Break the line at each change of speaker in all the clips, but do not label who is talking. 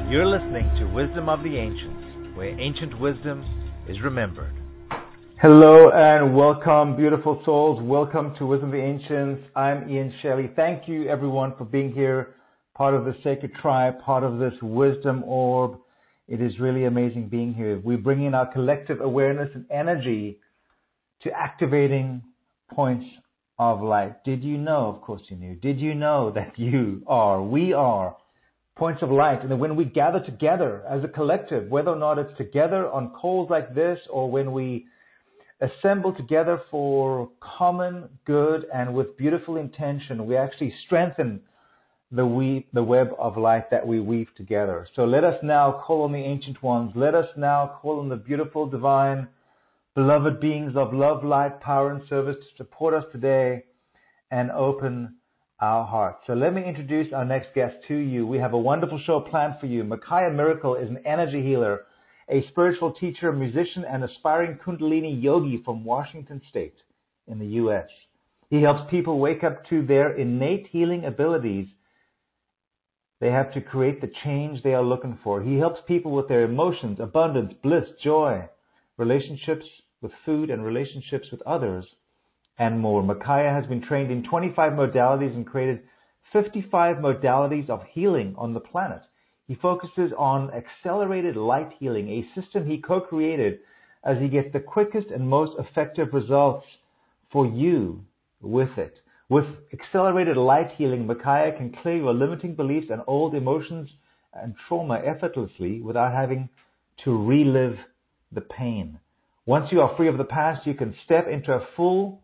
You're listening to Wisdom of the Ancients, where ancient wisdom is remembered. Hello and welcome, beautiful souls. Welcome to Wisdom of the Ancients. I'm Ian Shelley. Thank you, everyone, for being here, part of the Sacred Tribe, part of this Wisdom Orb. It is really amazing being here. We bring in our collective awareness and energy to activating points of light. Did you know, of course you knew, did you know that we are points of light? And that when we gather together as a collective, whether or not it's together on calls like this or when we assemble together for common good and with beautiful intention, we actually strengthen the web of light that we weave together. So let us now call on the ancient ones. Let us now call on the beautiful, divine, beloved beings of love, light, power, and service to support us today and open our hearts. So let me introduce our next guest to you. We have a wonderful show planned for you. Makaya Miracle is an energy healer, a spiritual teacher, musician, and aspiring Kundalini yogi from Washington State in the U.S. He helps people wake up to their innate healing abilities. They have to create the change they are looking for. He helps people with their emotions, abundance, bliss, joy, relationships with food, and relationships with others, and more. Makaya has been trained in 25 modalities and created 55 modalities of healing on the planet. He focuses on accelerated light healing, a system he co-created as he gets the quickest and most effective results for you with it. With accelerated light healing, Makaya can clear your limiting beliefs and old emotions and trauma effortlessly without having to relive the pain. Once you are free of the past, you can step into a full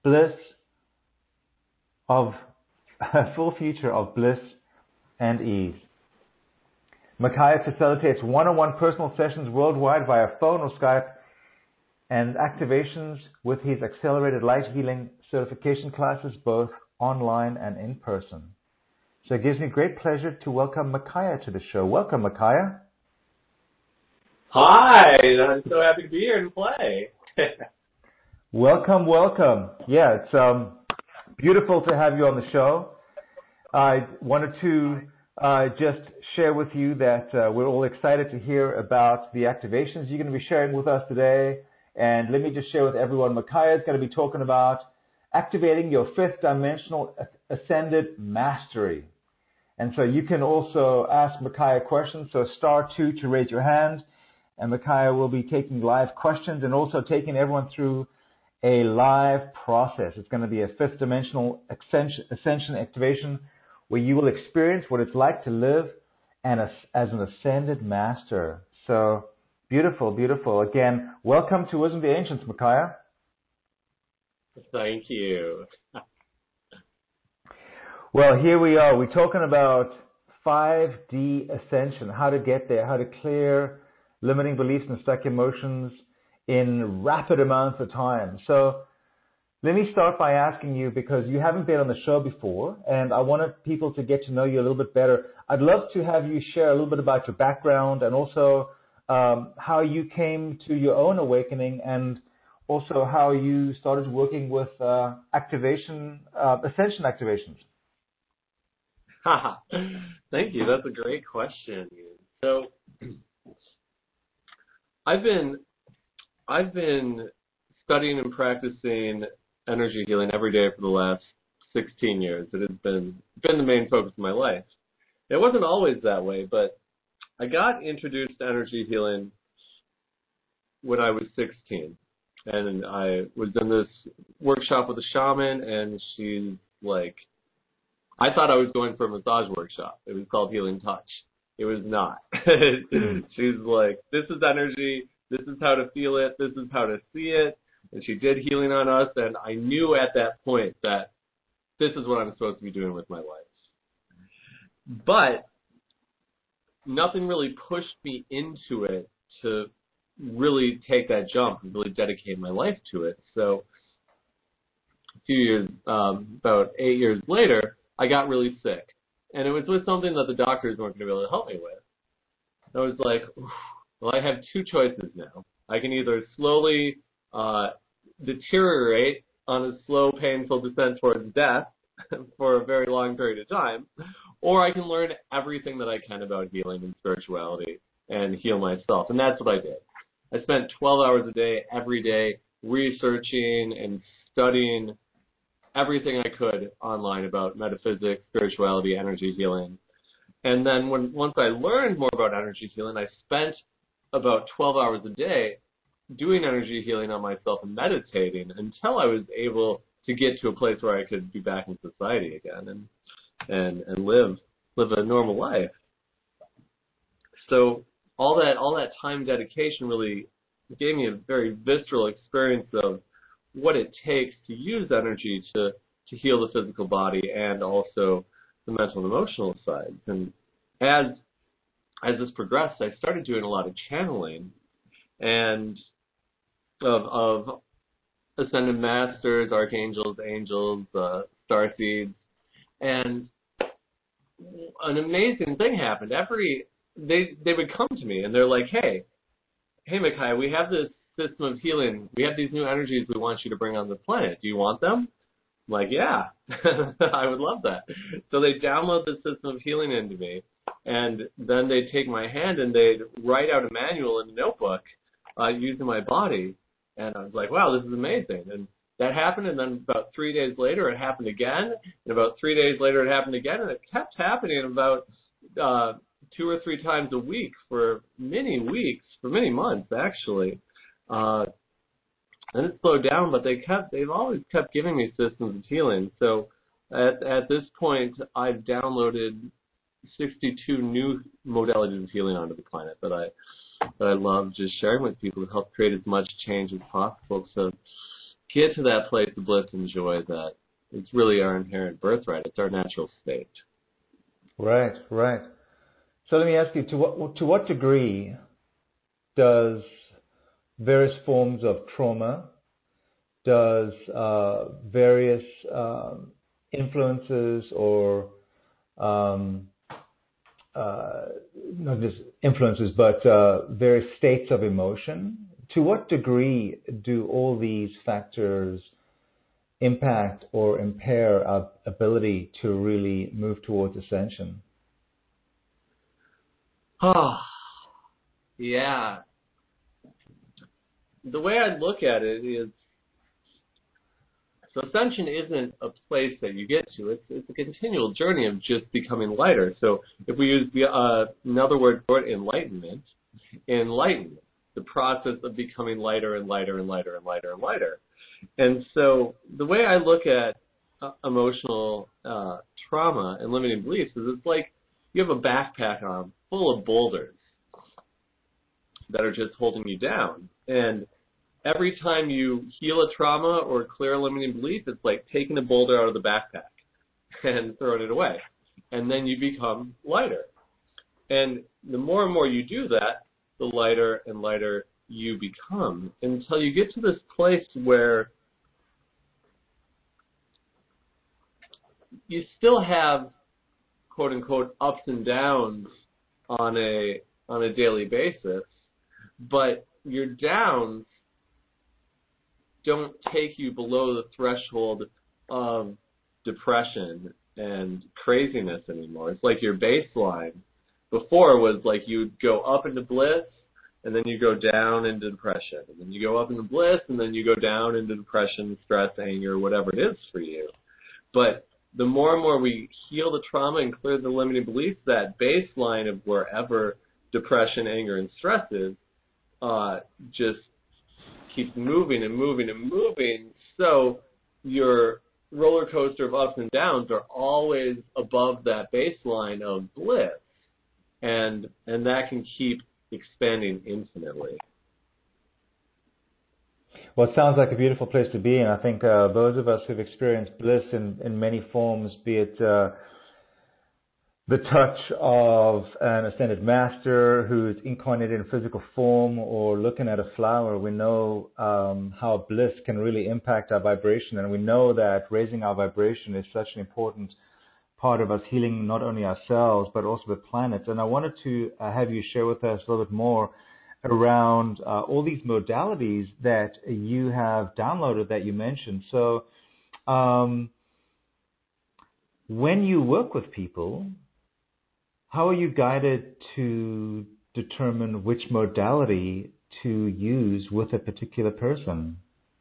future of bliss and ease. Makaya facilitates one-on-one personal sessions worldwide via phone or Skype and activations with his accelerated light healing certification classes, both online and in person. So it gives me great pleasure to welcome Makaya to the show. Welcome, Makaya.
Hi, I'm so happy to be here and play.
Welcome. Yeah, it's beautiful to have you on the show. I wanted to just share with you that we're all excited to hear about the activations you're going to be sharing with us today. And let me just share with everyone, Makaya is going to be talking about activating your fifth dimensional ascended mastery. And so you can also ask Makaya questions. So *2 to raise your hand. And Makaya will be taking live questions and also taking everyone through a live process. It's going to be a fifth dimensional ascension activation where you will experience what it's like to live as an ascended master. So beautiful. Again, welcome to Wisdom of the Ancients, Makaya.
Thank you.
Well, here we are. We're talking about 5D ascension, how to get there, how to clear limiting beliefs and stuck emotions in rapid amounts of time. So let me start by asking you, because you haven't been on the show before, and I wanted people to get to know you a little bit better. I'd love to have you share a little bit about your background and also how you came to your own awakening and also how you started working with ascension activations.
Thank you. That's a great question. So I've been studying and practicing energy healing every day for the last 16 years. It has been the main focus of my life. It wasn't always that way, but I got introduced to energy healing when I was 16. And I was in this workshop with a shaman, and she's like, I thought I was going for a massage workshop. It was called Healing Touch. It was not. She's like, this is energy. This is how to feel it. This is how to see it. And she did healing on us, and I knew at that point that this is what I'm supposed to be doing with my life. But nothing really pushed me into it to really take that jump and really dedicate my life to it. So a few years, about 8 years later, I got really sick. And it was with something that the doctors weren't going to be able to help me with. I was like, well, I have two choices now. I can either slowly deteriorate on a slow, painful descent towards death for a very long period of time, or I can learn everything that I can about healing and spirituality and heal myself. And that's what I did. I spent 12 hours a day, every day, researching and studying everything I could online about metaphysics, spirituality, energy healing. And then once I learned more about energy healing, I spent about 12 hours a day doing energy healing on myself and meditating until I was able to get to a place where I could be back in society again and live a normal life. So all that time dedication really gave me a very visceral experience of what it takes to use energy to heal the physical body and also the mental and emotional sides. And as this progressed, I started doing a lot of channeling and of ascended masters, archangels, angels, starseeds, and an amazing thing happened. They would come to me and they're like, hey, Micaiah, we have this system of healing. We have these new energies we want you to bring on the planet. Do you want them? I'm like, yeah, I would love that. So they download the system of healing into me, and then they take my hand and they'd write out a manual in a notebook using my body. And I was like, wow, this is amazing. And that happened, and then about 3 days later it happened again, and about 3 days later it happened again, and it kept happening about 2 or 3 times a week for many weeks, for many months actually. And it slowed down, but they've always kept giving me systems of healing. So at this point, I've downloaded 62 new modalities of healing onto the planet that I love just sharing with people to help create as much change as possible to get to that place of bliss and joy that it's really our inherent birthright. It's our natural state.
Right. So let me ask you, to what degree does various forms of trauma, does various influences or not just influences, but various states of emotion, to what degree do all these factors impact or impair our ability to really move towards ascension?
Oh, yeah. The way I look at it is, so ascension isn't a place that you get to. It's a continual journey of just becoming lighter. So if we use another word for it, enlightenment, the process of becoming lighter and lighter and lighter and lighter and lighter. And so the way I look at emotional trauma and limiting beliefs is it's like you have a backpack on full of boulders that are just holding you down. And every time you heal a trauma or clear a limiting belief, it's like taking a boulder out of the backpack and throwing it away. And then you become lighter. And the more and more you do that, the lighter and lighter you become until you get to this place where you still have, quote unquote, ups and downs on a daily basis, but your downs don't take you below the threshold of depression and craziness anymore. It's like your baseline before was like you'd go up into bliss and then you go down into depression, and then you go up into bliss and then you go down into depression, stress, anger, whatever it is for you. But the more and more we heal the trauma and clear the limiting beliefs, that baseline of wherever depression, anger, and stress is just keeps moving and moving and moving. So your roller coaster of ups and downs are always above that baseline of bliss, and that can keep expanding infinitely.
Well, it sounds like a beautiful place to be in. I think those of us who've experienced bliss in many forms, be it the touch of an ascended master who's incarnated in physical form, or looking at a flower, we know how bliss can really impact our vibration. And we know that raising our vibration is such an important part of us healing not only ourselves, but also the planet. And I wanted to have you share with us a little bit more around all these modalities that you have downloaded that you mentioned. So when you work with people, how are you guided to determine which modality to use with a particular person?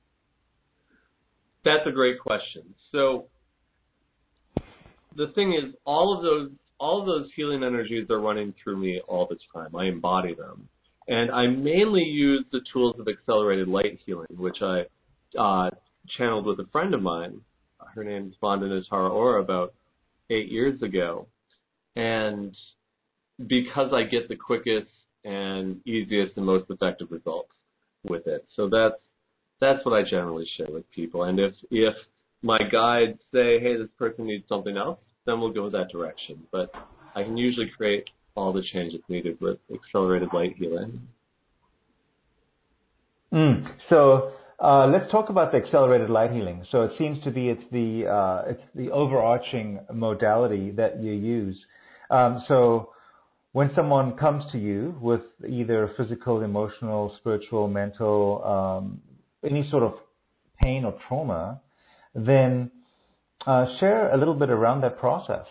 That's a great question. So the thing is, all of those healing energies are running through me all the time. I embody them. And I mainly use the tools of accelerated light healing, which I channeled with a friend of mine. Her name is Vandana Tara Ora, about 8 years ago. And because I get the quickest and easiest and most effective results with it. So that's what I generally share with people. And if my guides say, hey, this person needs something else, then we'll go that direction. But I can usually create all the changes needed with accelerated light healing.
So let's talk about the accelerated light healing. So it seems to be it's the overarching modality that you use. So when someone comes to you with either physical, emotional, spiritual, mental, any sort of pain or trauma, then share a little bit around that process.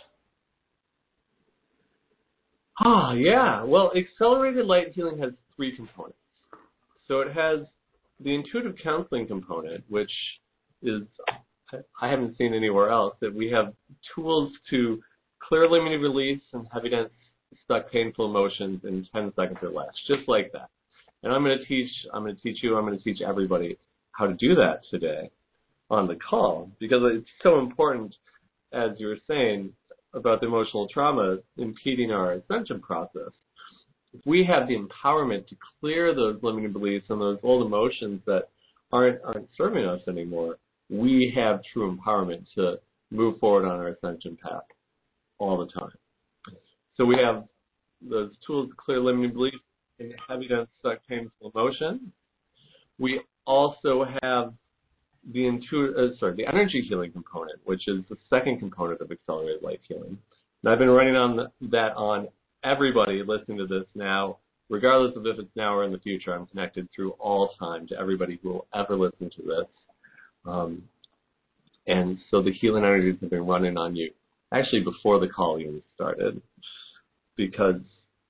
Yeah. Well, accelerated light healing has 3 components. So it has the intuitive counseling component, which is, I haven't seen anywhere else, that we have tools to clear limiting release and heavy dense stuck painful emotions in 10 seconds or less, just like that. And I'm going to teach everybody how to do that today on the call, because it's so important, as you were saying, about the emotional trauma impeding our ascension process. If we have the empowerment to clear those limiting beliefs and those old emotions that aren't serving us anymore, we have true empowerment to move forward on our ascension path all the time. So we have those tools to clear limiting beliefs and heavy dense stuck painful emotion. We also have the energy healing component, which is the second component of accelerated light healing. And I've been running on that on everybody listening to this now, regardless of if it's now or in the future. I'm connected through all time to everybody who will ever listen to this. And so the healing energies have been running on you actually before the call even started, because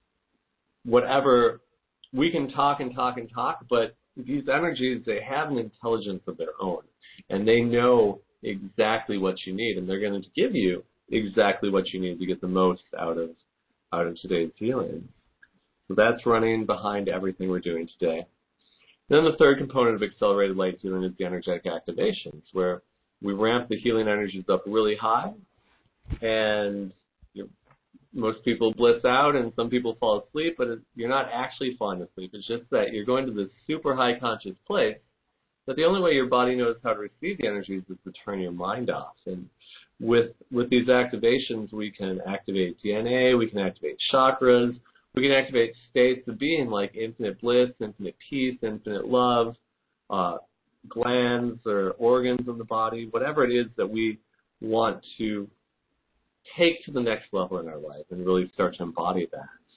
whatever, we can talk and talk and talk, but these energies, they have an intelligence of their own, and they know exactly what you need, and they're going to give you exactly what you need to get the most out of today's healing. So that's running behind everything we're doing today. Then the third component of accelerated light healing is the energetic activations, where we ramp the healing energies up really high, and most people bliss out and some people fall asleep, but you're not actually falling asleep. It's just that you're going to this super high conscious place that the only way your body knows how to receive the energies is to turn your mind off. And with these activations, we can activate DNA, we can activate chakras, we can activate states of being like infinite bliss, infinite peace, infinite love, glands or organs in the body, whatever it is that we want to take to the next level in our life and really start to embody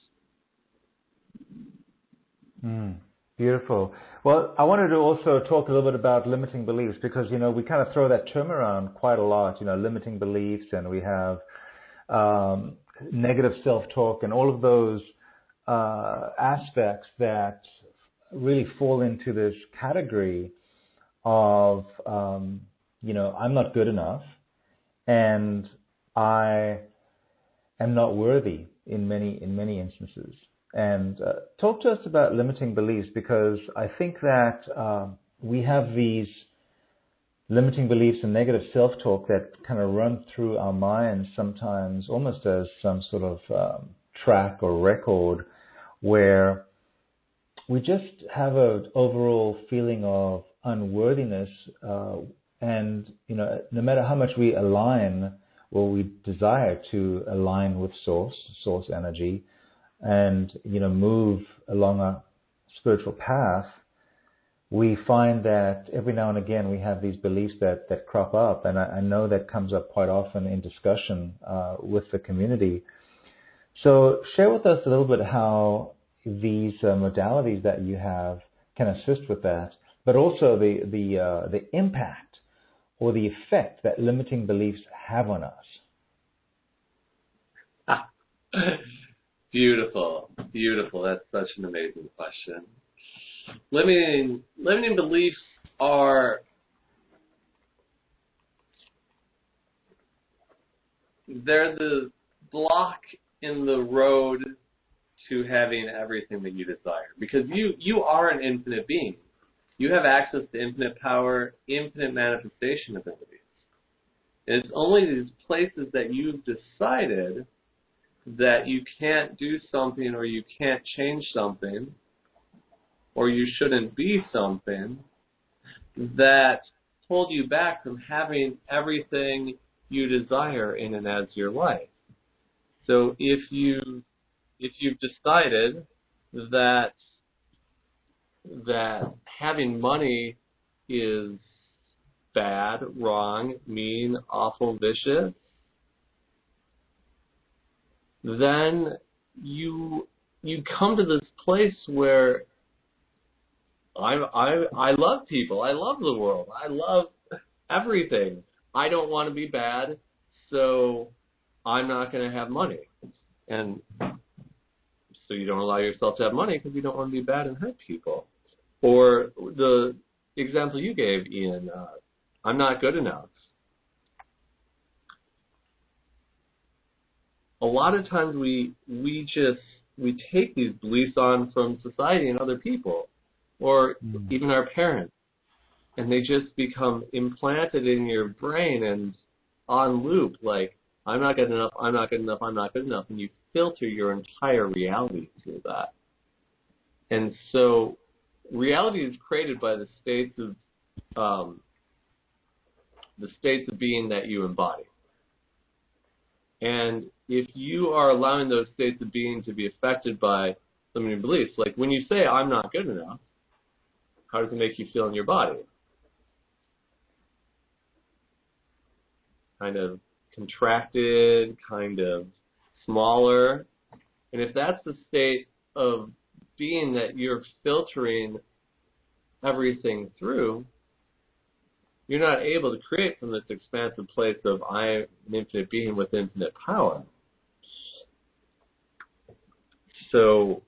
that.
Beautiful. Well, I wanted to also talk a little bit about limiting beliefs, because, we kind of throw that term around quite a lot, limiting beliefs, and we have negative self-talk and all of those aspects that really fall into this category of, I'm not good enough, and I am not worthy in many instances. And talk to us about limiting beliefs, because I think that we have these limiting beliefs and negative self-talk that kind of run through our minds sometimes almost as some sort of track or record, where we just have an overall feeling of unworthiness, and no matter how much we align or we desire to align with source energy, and move along a spiritual path, we find that every now and again we have these beliefs that crop up, and I know that comes up quite often in discussion with the community. So share with us a little bit how these modalities that you have can assist with that, but also the impact or the effect that limiting beliefs have on us.
Beautiful. That's such an amazing question. Limiting beliefs they're the block in the road to having everything that you desire. Because you are an infinite being. You have access to infinite power, infinite manifestation abilities. And it's only these places that you've decided that you can't do something or you can't change something or you shouldn't be something that hold you back from having everything you desire in and as your life. So if you've decided that having money is bad, wrong, mean, awful, vicious, then you come to this place where I love people, I love the world, I love everything. I don't want to be bad, so I'm not going to have money. And so you don't allow yourself to have money because you don't want to be bad and hurt people. Or the example you gave, Ian, I'm not good enough. A lot of times we take these beliefs on from society and other people, or even our parents, and they just become implanted in your brain and on loop, like, I'm not good enough, I'm not good enough, I'm not good enough, and you filter your entire reality through that. And so reality is created by the states of being that you embody. And if you are allowing those states of being to be affected by limiting beliefs, like when you say, I'm not good enough, how does it make you feel in your body? Kind of contracted, kind of smaller. And if that's the state of being that you're filtering everything through, you're not able to create from this expansive place of I am an infinite being with infinite power. So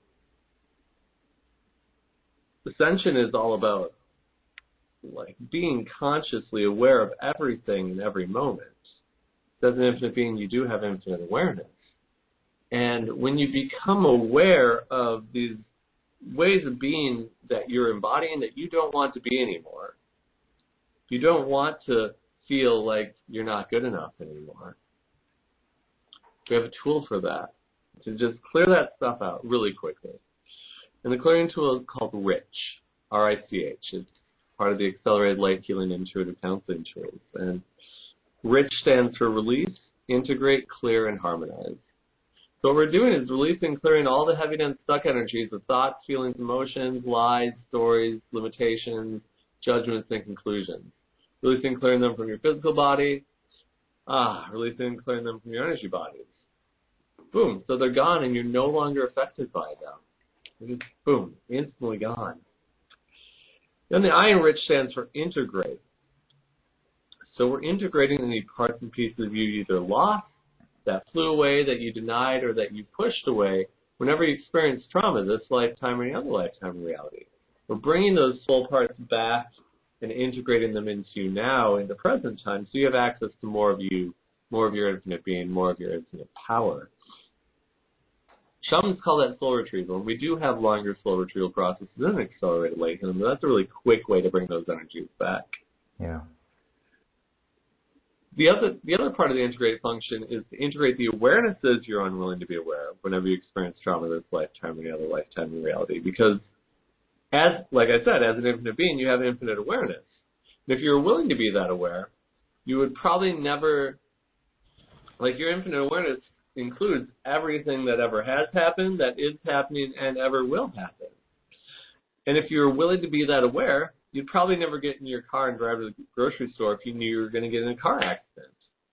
ascension is all about like being consciously aware of everything in every moment. As an infinite being, you do have infinite awareness. And when you become aware of these ways of being that you're embodying that you don't want to be anymore, you don't want to feel like you're not good enough anymore, we have a tool for that, to just clear that stuff out really quickly. And the clearing tool is called RICH, R-I-C-H. It's part of the Accelerated Light Healing Intuitive Counseling tools. And RICH stands for Release, Integrate, Clear, and Harmonize. So what we're doing is releasing, clearing all the heavy, dense, stuck energies of thoughts, feelings, emotions, lies, stories, limitations, judgments, and conclusions. Releasing, clearing them from your physical body. Releasing, clearing them from your energy bodies. Boom. So they're gone and you're no longer affected by them. They're just, boom, instantly gone. Then the I in RICH stands for Integrate. So we're integrating any parts and pieces of you either lost, that flew away, that you denied, or that you pushed away whenever you experience trauma, this lifetime or any other lifetime in reality. We're bringing those soul parts back and integrating them into you now in the present time so you have access to more of you, more of your infinite being, more of your infinite power. Shamans call that soul retrieval, and we do have longer soul retrieval processes than accelerated light healing, but that's a really quick way to bring those energies back.
Yeah.
The other part of the integrate function is to integrate the awarenesses you're unwilling to be aware of whenever you experience trauma this lifetime or any other lifetime in reality. Because, like I said, as an infinite being, you have infinite awareness. And if you're willing to be that aware, you would probably never, like your infinite awareness includes everything that ever has happened, that is happening, and ever will happen. And if you're willing to be that aware, you'd probably never get in your car and drive to the grocery store if you knew you were going to get in a car accident.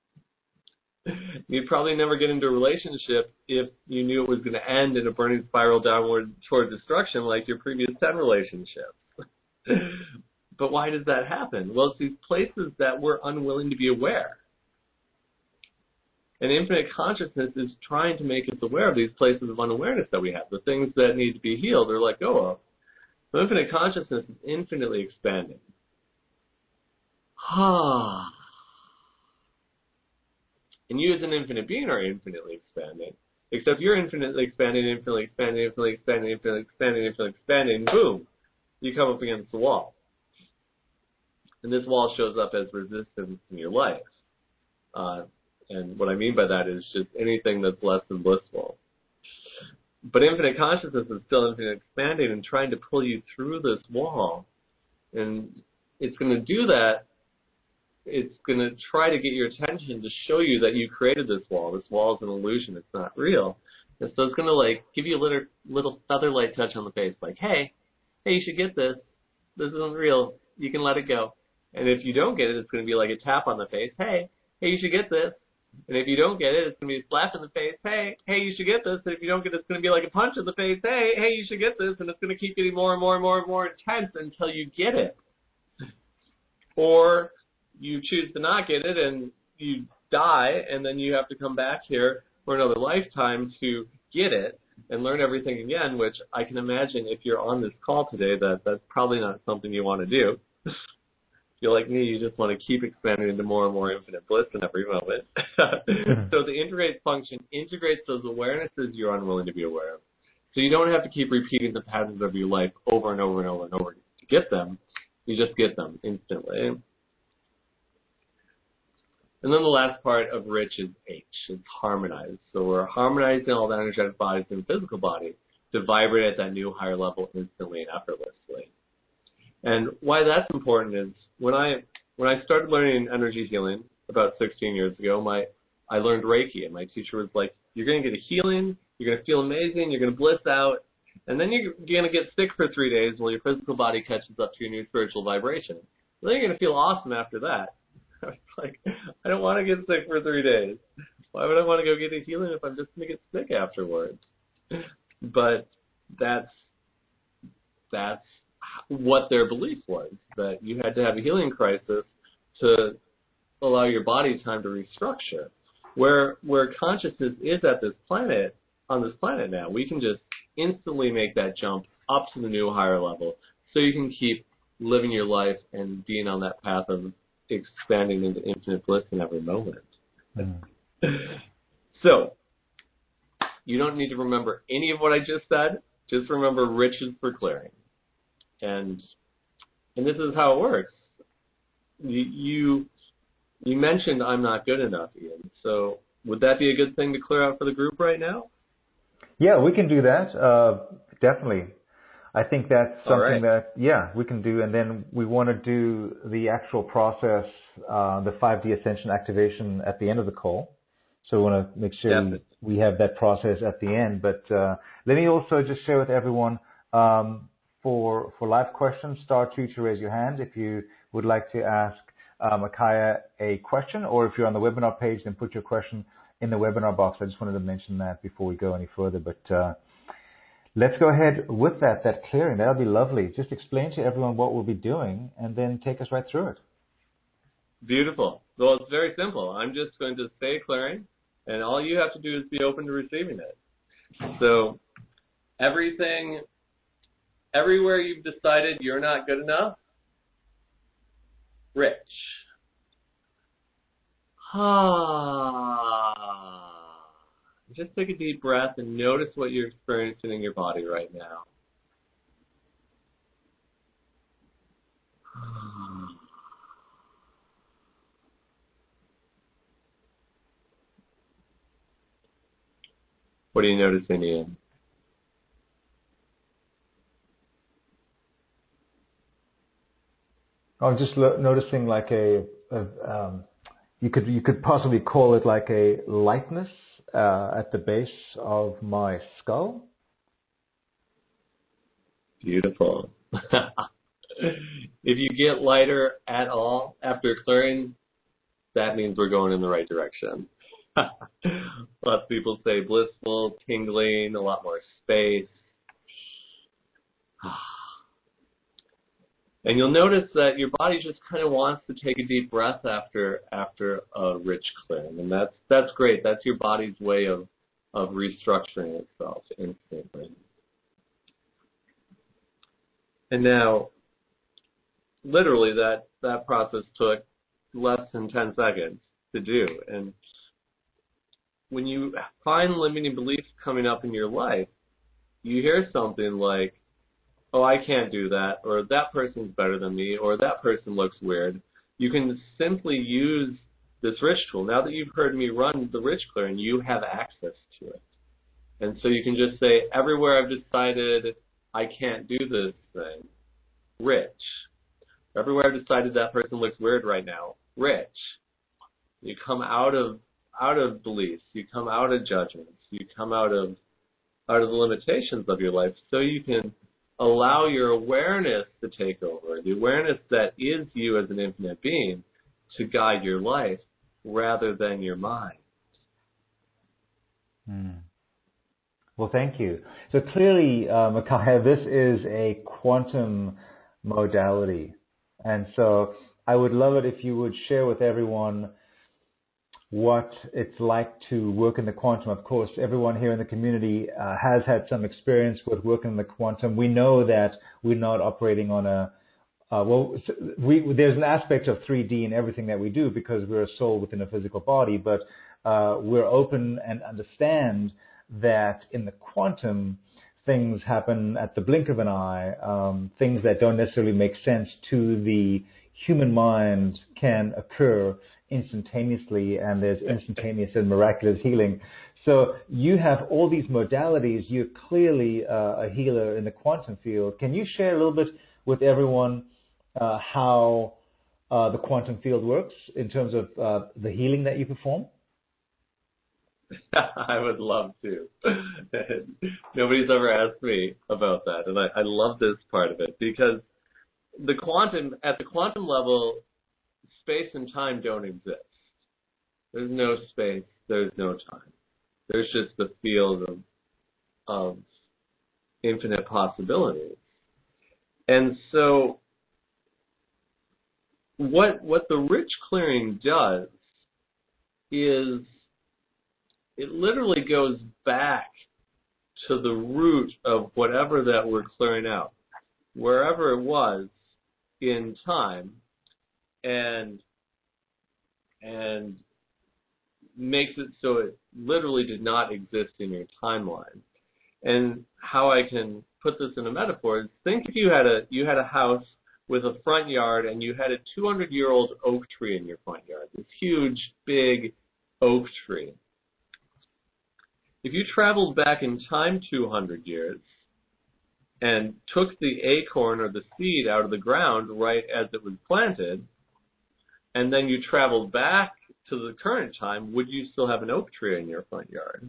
You'd probably never get into a relationship if you knew it was going to end in a burning spiral downward toward destruction like your previous 10 relationships. But why does that happen? Well, it's these places that we're unwilling to be aware. And infinite consciousness is trying to make us aware of these places of unawareness that we have, the things that need to be healed or let go of. So infinite consciousness is infinitely expanding. And you as an infinite being are infinitely expanding. Except you're infinitely expanding, infinitely expanding, infinitely expanding, infinitely expanding, infinitely expanding, boom, you come up against the wall. And this wall shows up as resistance in your life. And what I mean by that is just anything that's less than blissful. But infinite consciousness is still infinite expanding and trying to pull you through this wall. And it's going to do that. It's going to try to get your attention to show you that you created this wall. This wall is an illusion. It's not real. And so it's going to like give you a little feather light touch on the face, like, hey, you should get this. This isn't real. You can let it go. And if you don't get it, it's going to be like a tap on the face. Hey, you should get this. And if you don't get it, it's going to be a slap in the face. Hey, you should get this. And if you don't get it, it's going to be like a punch in the face. Hey, you should get this. And it's going to keep getting more and more and more and more intense until you get it. Or you choose to not get it and you die, and then you have to come back here for another lifetime to get it and learn everything again, which I can imagine if you're on this call today, that's probably not something you want to do. If you're like me, you just want to keep expanding into more and more infinite bliss in every moment. So the integrate function integrates those awarenesses you're unwilling to be aware of. So you don't have to keep repeating the patterns of your life over and over and over and over to get them. You just get them instantly. And then the last part of rich is H. It's harmonized. So we're harmonizing all the energetic bodies in the physical body to vibrate at that new higher level instantly and effortlessly. And why that's important is when I started learning energy healing about 16 years ago, I learned Reiki, and my teacher was like, you're going to get a healing, you're going to feel amazing, you're going to bliss out, and then you're going to get sick for 3 days while your physical body catches up to your new spiritual vibration. Then you're going to feel awesome after that. I was like, I don't want to get sick for 3 days. Why would I want to go get a healing if I'm just going to get sick afterwards? But that's what their belief was, that you had to have a healing crisis to allow your body time to restructure. Where consciousness is at this planet, on this planet now, we can just instantly make that jump up to the new higher level so you can keep living your life and being on that path of expanding into infinite bliss in every moment. So, you don't need to remember any of what I just said. Just remember riches for clearing. And this is how it works. You mentioned I'm not good enough, Ian. So would that be a good thing to clear out for the group right now?
Yeah, we can do that. Definitely. I think that's something that, we can do. And then we want to do the actual process, the 5D Ascension activation at the end of the call. So we want to make sure we have that process at the end. But let me also just share with everyone, for live questions, *2 to raise your hand if you would like to ask Akaya a question, or if you're on the webinar page, then put your question in the webinar box. I just wanted to mention that before we go any further. But let's go ahead with that clearing. That'll be lovely. Just explain to everyone what we'll be doing and then take us right through it.
Beautiful. Well, it's very simple. I'm just going to say clearing, and all you have to do is be open to receiving it. So everywhere you've decided you're not good enough, rich. Just take a deep breath and notice what you're experiencing in your body right now. What are you noticing, Ian?
I'm just noticing like you could possibly call it like a lightness at the base of my skull.
Beautiful. If you get lighter at all after clearing, that means we're going in the right direction. Lots of people say blissful, tingling, a lot more space. And you'll notice that your body just kind of wants to take a deep breath after a rich clearing, and that's great. That's your body's way of restructuring itself instantly. And now, literally, that process took less than 10 seconds to do. And when you find limiting beliefs coming up in your life, you hear something like, oh, I can't do that, or that person's better than me, or that person looks weird. You can simply use this rich tool. Now that you've heard me run the rich clearing, you have access to it. And so you can just say, everywhere I've decided I can't do this thing, rich. Everywhere I've decided that person looks weird right now, rich. You come out of beliefs, you come out of judgments, you come out of the limitations of your life, so you can allow your awareness to take over, the awareness that is you as an infinite being, to guide your life rather than your mind.
Well, thank you. So clearly, Micaiah, this is a quantum modality. And so I would love it if you would share with everyone what it's like to work in the quantum. Of course, everyone here in the community has had some experience with working in the quantum. We know that we're not operating on there's an aspect of 3D in everything that we do because we're a soul within a physical body, but we're open and understand that in the quantum, things happen at the blink of an eye. Things that don't necessarily make sense to the human mind can occur instantaneously, and there's instantaneous and miraculous healing. So you have all these modalities. You're clearly a healer in the quantum field. Can you share a little bit with everyone how the quantum field works in terms of the healing that you perform?
I would love to. Nobody's ever asked me about that, and I love this part of it because at the quantum level, space and time don't exist. There's no space, there's no time. There's just the field of infinite possibilities. And so what the rich clearing does is it literally goes back to the root of whatever that we're clearing out, wherever it was in time, and makes it so it literally did not exist in your timeline. And how I can put this in a metaphor is, think if you had a house with a front yard and you had a 200-year-old oak tree in your front yard, this huge, big oak tree. If you traveled back in time 200 years and took the acorn or the seed out of the ground right as it was planted, and then you traveled back to the current time, would you still have an oak tree in your front yard?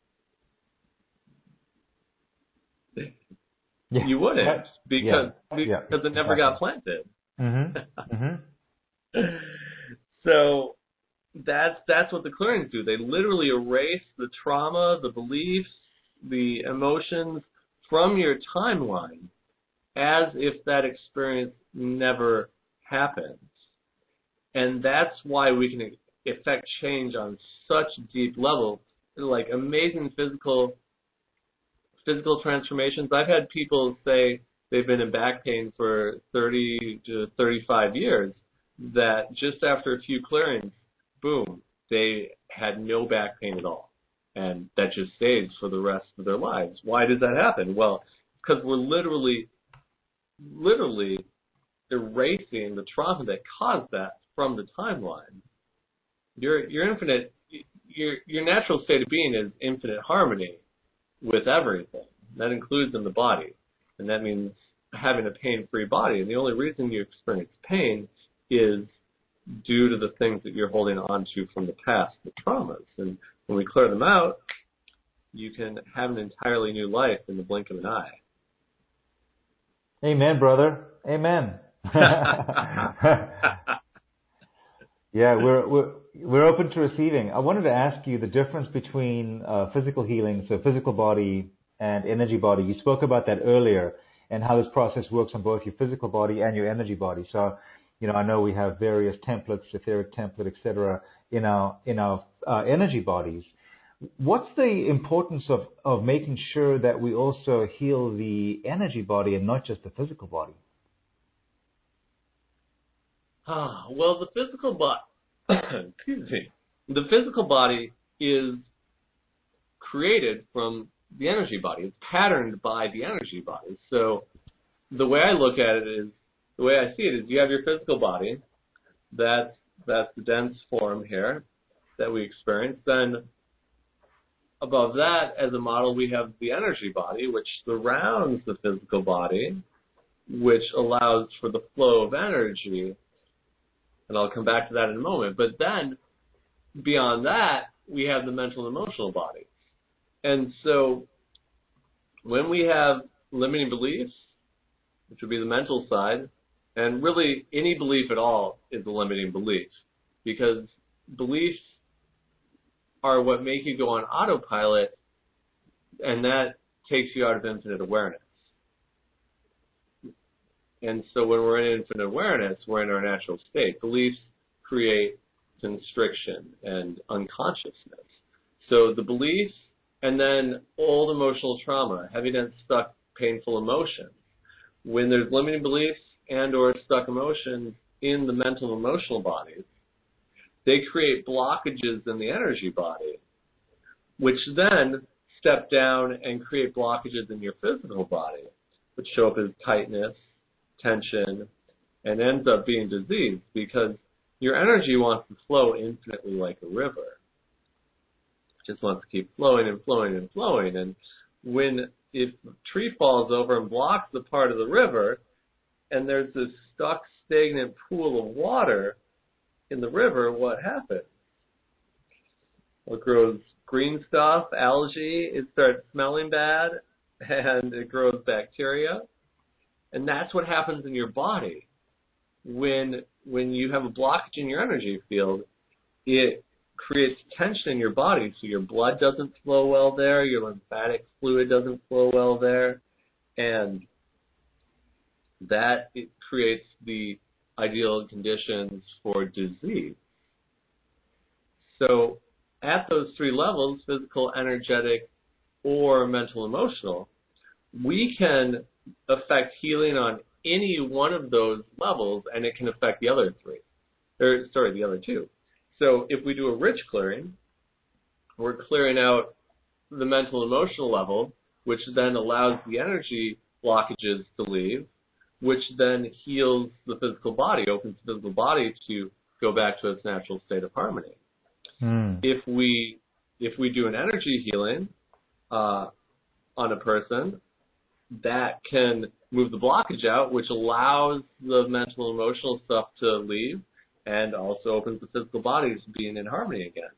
Yeah.
You wouldn't, because it never got planted.
Mm-hmm. Mm-hmm.
So that's what the clearings do. They literally erase the trauma, the beliefs, the emotions from your timeline as if that experience never happened. And that's why we can effect change on such deep levels, like amazing physical transformations. I've had people say they've been in back pain for 30 to 35 years, that just after a few clearings, boom, they had no back pain at all. And that just stays for the rest of their lives. Why does that happen? Well, because we're literally erasing the trauma that caused that from the timeline. Your infinite, your natural state of being is infinite harmony with everything. That includes in the body. And that means having a pain-free body. And the only reason you experience pain is due to the things that you're holding on to from the past, the traumas. And when we clear them out, you can have an entirely new life in the blink of an eye.
Amen, brother. Amen. Yeah, we're open to receiving. I wanted to ask you the difference between physical healing, so physical body and energy body. You spoke about that earlier, and how this process works on both your physical body and your energy body. So, I know we have various templates, etheric template, etc., in our energy bodies. What's the importance of making sure that we also heal the energy body and not just the physical body?
Well, the physical body, excuse me, the physical body is created from the energy body. It's patterned by the energy body. So the way I look at it is, the way I see it is, you have your physical body. That's the dense form here that we experience. Then above that, as a model, we have the energy body, which surrounds the physical body, which allows for the flow of energy. And I'll come back to that in a moment. But then, beyond that, we have the mental and emotional body. And so, when we have limiting beliefs, which would be the mental side, and really any belief at all is a limiting belief, because beliefs are what make you go on autopilot, and that takes you out of infinite awareness. And so when we're in infinite awareness, we're in our natural state. Beliefs create constriction and unconsciousness. So the beliefs, and then old emotional trauma, heavy, dense, stuck, painful emotions. When there's limiting beliefs and or stuck emotions in the mental and emotional bodies, they create blockages in the energy body, which then step down and create blockages in your physical body, which show up as tightness, tension, and ends up being disease, because your energy wants to flow infinitely like a river. It just wants to keep flowing and flowing and flowing. And if a tree falls over and blocks the part of the river, and there's this stuck, stagnant pool of water in the river, what happens? Well, it grows green stuff, algae, it starts smelling bad, and it grows bacteria. And that's what happens in your body. When you have a blockage in your energy field, it creates tension in your body, so your blood doesn't flow well there, your lymphatic fluid doesn't flow well there, and that it creates the ideal conditions for disease. So at those three levels, physical, energetic, or mental, emotional, we can affect healing on any one of those levels, and it can affect the other the other two. So if we do a rich clearing, we're clearing out the mental, emotional level, which then allows the energy blockages to leave, which then heals the physical body, opens the physical body to go back to its natural state of harmony. If we do an energy healing on a person, that can move the blockage out, which allows the mental and emotional stuff to leave, and also opens the physical body to being in harmony again.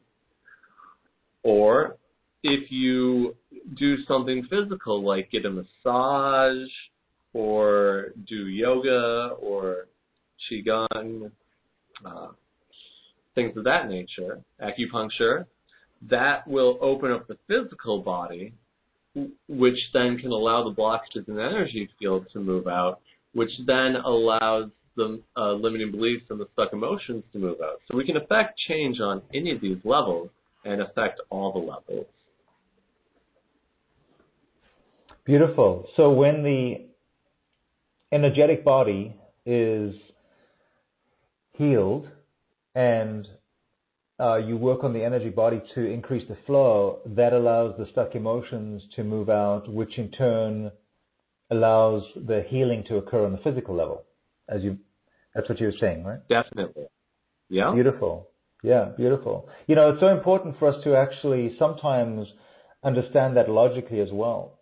Or if you do something physical, like get a massage, or do yoga, or qigong, things of that nature, acupuncture, that will open up the physical body, which then can allow the blockages in the energy field to move out, which then allows the limiting beliefs and the stuck emotions to move out. So we can affect change on any of these levels and affect all the levels.
Beautiful. So when the energetic body is healed and you work on the energy body to increase the flow, that allows the stuck emotions to move out, which in turn allows the healing to occur on the physical level. That's what you were saying, right?
Definitely. Yeah.
Beautiful. Yeah, beautiful. It's so important for us to actually sometimes understand that logically as well.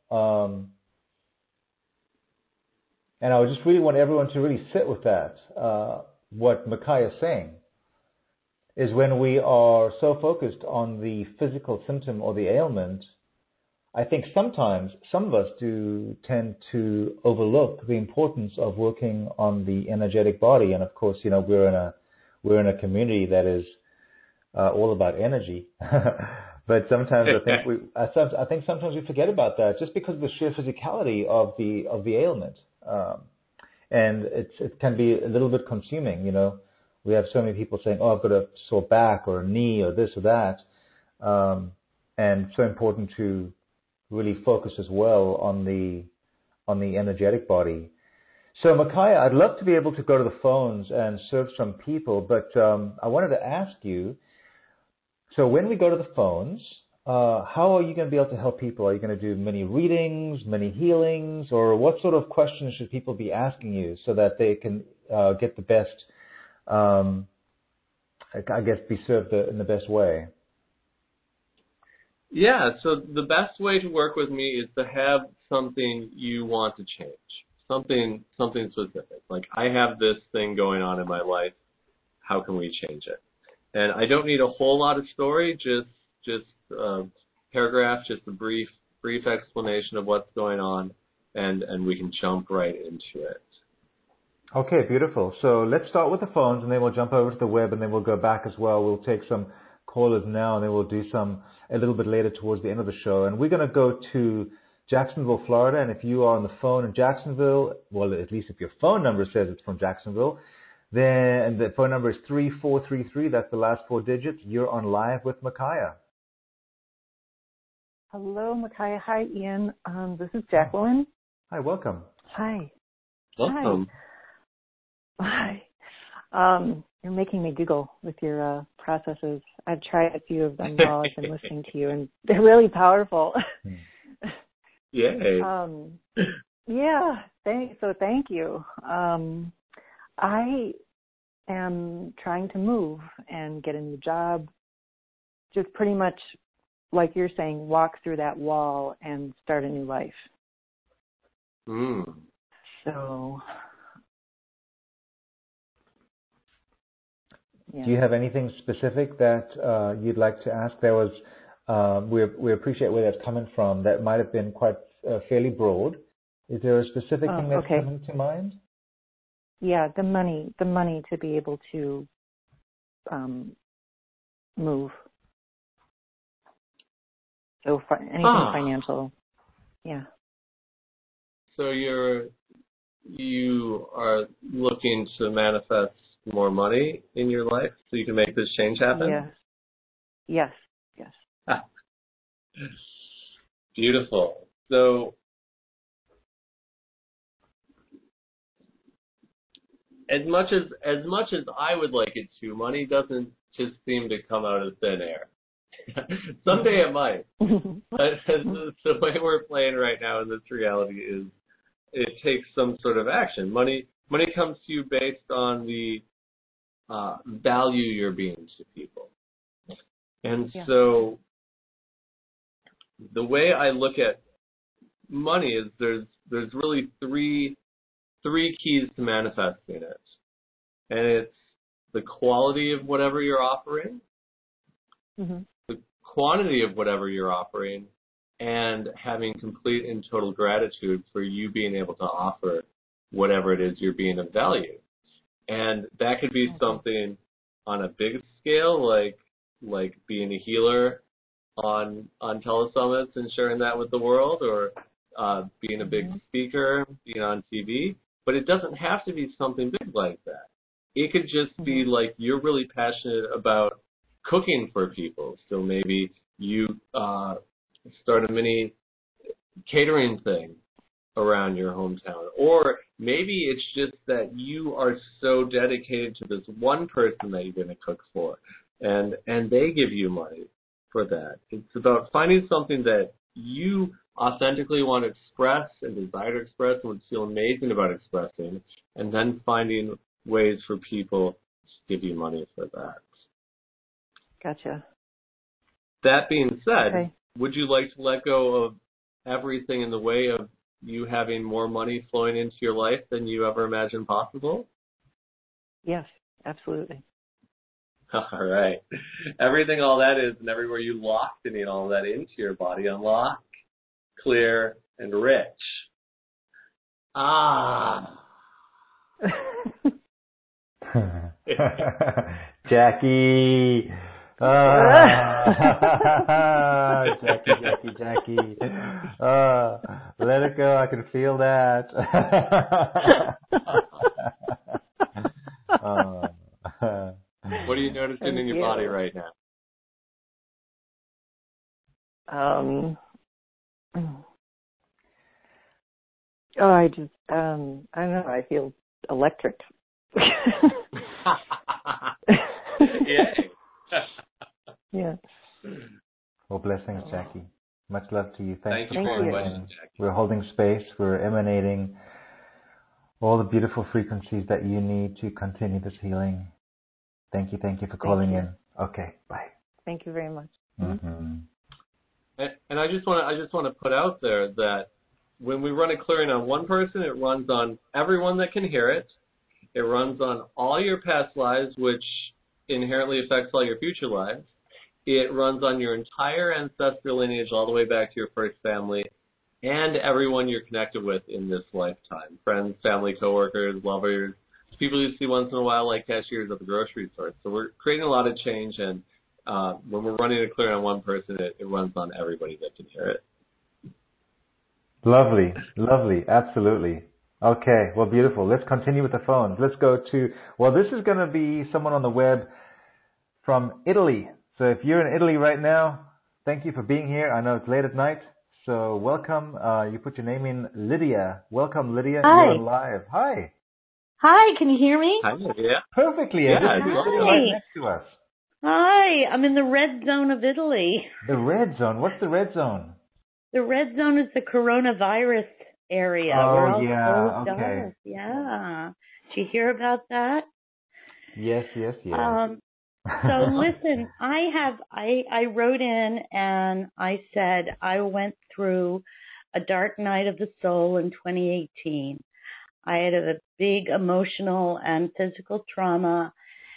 And I would just really want everyone to really sit with that. What Makai is saying is, when we are so focused on the physical symptom or the ailment, I think sometimes some of us do tend to overlook the importance of working on the energetic body. And of course, we're in a community that is all about energy. But sometimes I think sometimes we forget about that just because of the sheer physicality of the ailment, and it can be a little bit consuming. You know, we have so many people saying, "Oh, I've got a sore back or a knee or this or that," and so important to really focus as well on the energetic body. So, Micaiah, I'd love to be able to go to the phones and serve some people, but I wanted to ask you. So when we go to the phones, how are you going to be able to help people? Are you going to do many readings, many healings, or what sort of questions should people be asking you so that they can get the best, I guess, be served in the best way?
Yeah, so the best way to work with me is to have something you want to change, something specific. Like, I have this thing going on in my life. How can we change it? And I don't need a whole lot of story, just a paragraph, just a brief explanation of what's going on, and we can jump right into it.
Okay, beautiful. So let's start with the phones, and then we'll jump over to the web, and then we'll go back as well. We'll take some callers now, and then we'll do some a little bit later towards the end of the show. And we're going to go to Jacksonville, Florida. And if you are on the phone in Jacksonville, well, at least if your phone number says it's from Jacksonville, then the phone number is 3433. That's the last 4 digits. You're on live with Micaiah.
Hello, Micaiah. Hi, Ian. This is Jacqueline.
Hi, welcome.
Hi.
Welcome.
Hi. You're making me giggle with your processes. I've tried a few of them while I've been listening to you, and they're really powerful.
Yay.
Yeah. Thank you. I am trying to move and get a new job. Just pretty much, like you're saying, walk through that wall and start a new life. So, yeah.
Do you have anything specific that you'd like to ask? There was, we appreciate where that's coming from. That might have been quite fairly broad. Is there a specific thing that's coming to mind?
Yeah, the money to be able to move. So anything financial, yeah.
So you are looking to manifest more money in your life so you can make this change happen?
Yes.
Beautiful. So as much as I would like it to, money doesn't just seem to come out of thin air. Someday it might. But the way we're playing right now in this reality is it takes some sort of action. Money comes to you based on the value you're being to people. And so the way I look at money is there's really three keys to manifesting it. And it's the quality of whatever you're offering, the quantity of whatever you're offering, and having complete and total gratitude for you being able to offer whatever it is you're being of value. And that could be something on a big scale, like being a healer on telesummits and sharing that with the world, or being a big speaker, being on TV. But it doesn't have to be something big like that. It could just be like you're really passionate about cooking for people. So maybe you start a mini catering thing around your hometown. Or maybe it's just that you are so dedicated to this one person that you're going to cook for, and they give you money for that. It's about finding something that you authentically want to express and desire to express and would feel amazing about expressing, and then finding ways for people to give you money for that.
Gotcha.
That being said, would you like to let go of everything in the way of you having more money flowing into your life than you ever imagined possible?
Yes, absolutely.
All right. Everything all that is and everywhere you locked any and all that into your body, unlock, clear, and rich.
Jackie, Jackie. Let it go. I can feel that.
What are you noticing in your body right now?
I just, I don't know, I feel electric. Yeah.
Well, blessings, Jackie. Much love to you.
Thank
for
you
calling
very much,
in.
Jackie.
We're holding space. We're emanating all the beautiful frequencies that you need to continue this healing. Thank you for calling in. Okay, bye.
Thank you very much.
Mm-hmm.
And I just want to put out there that when we run a clearing on one person, it runs on everyone that can hear it. It runs on all your past lives, which inherently affects all your future lives. It runs on your entire ancestral lineage all the way back to your first family and everyone you're connected with in this lifetime. Friends, family, coworkers, lovers, people you see once in a while like cashiers at the grocery store. So we're creating a lot of change, and when we're running a clear on one person, it runs on everybody that can hear it.
Lovely, absolutely. Okay, well, beautiful. Let's continue with the phones. Let's go to, this is going to be someone on the web from Italy. So if you're in Italy right now, thank you for being here. I know it's late at night, so welcome. You put your name in, Lydia. Welcome, Lydia.
Hi.
You're live. Hi.
Hi, can you hear me?
Hi, Lydia.
Perfectly.
Yeah,
You're sitting right next to us.
Hi, I'm in the red zone of Italy.
The red zone? What's the red zone?
The red zone is the coronavirus area.
Oh,
We're all
yeah,
closed
okay.
off. Yeah. Did you hear about that?
Yes.
So listen, I wrote in and I said I went through a dark night of the soul in 2018. I had a big emotional and physical trauma,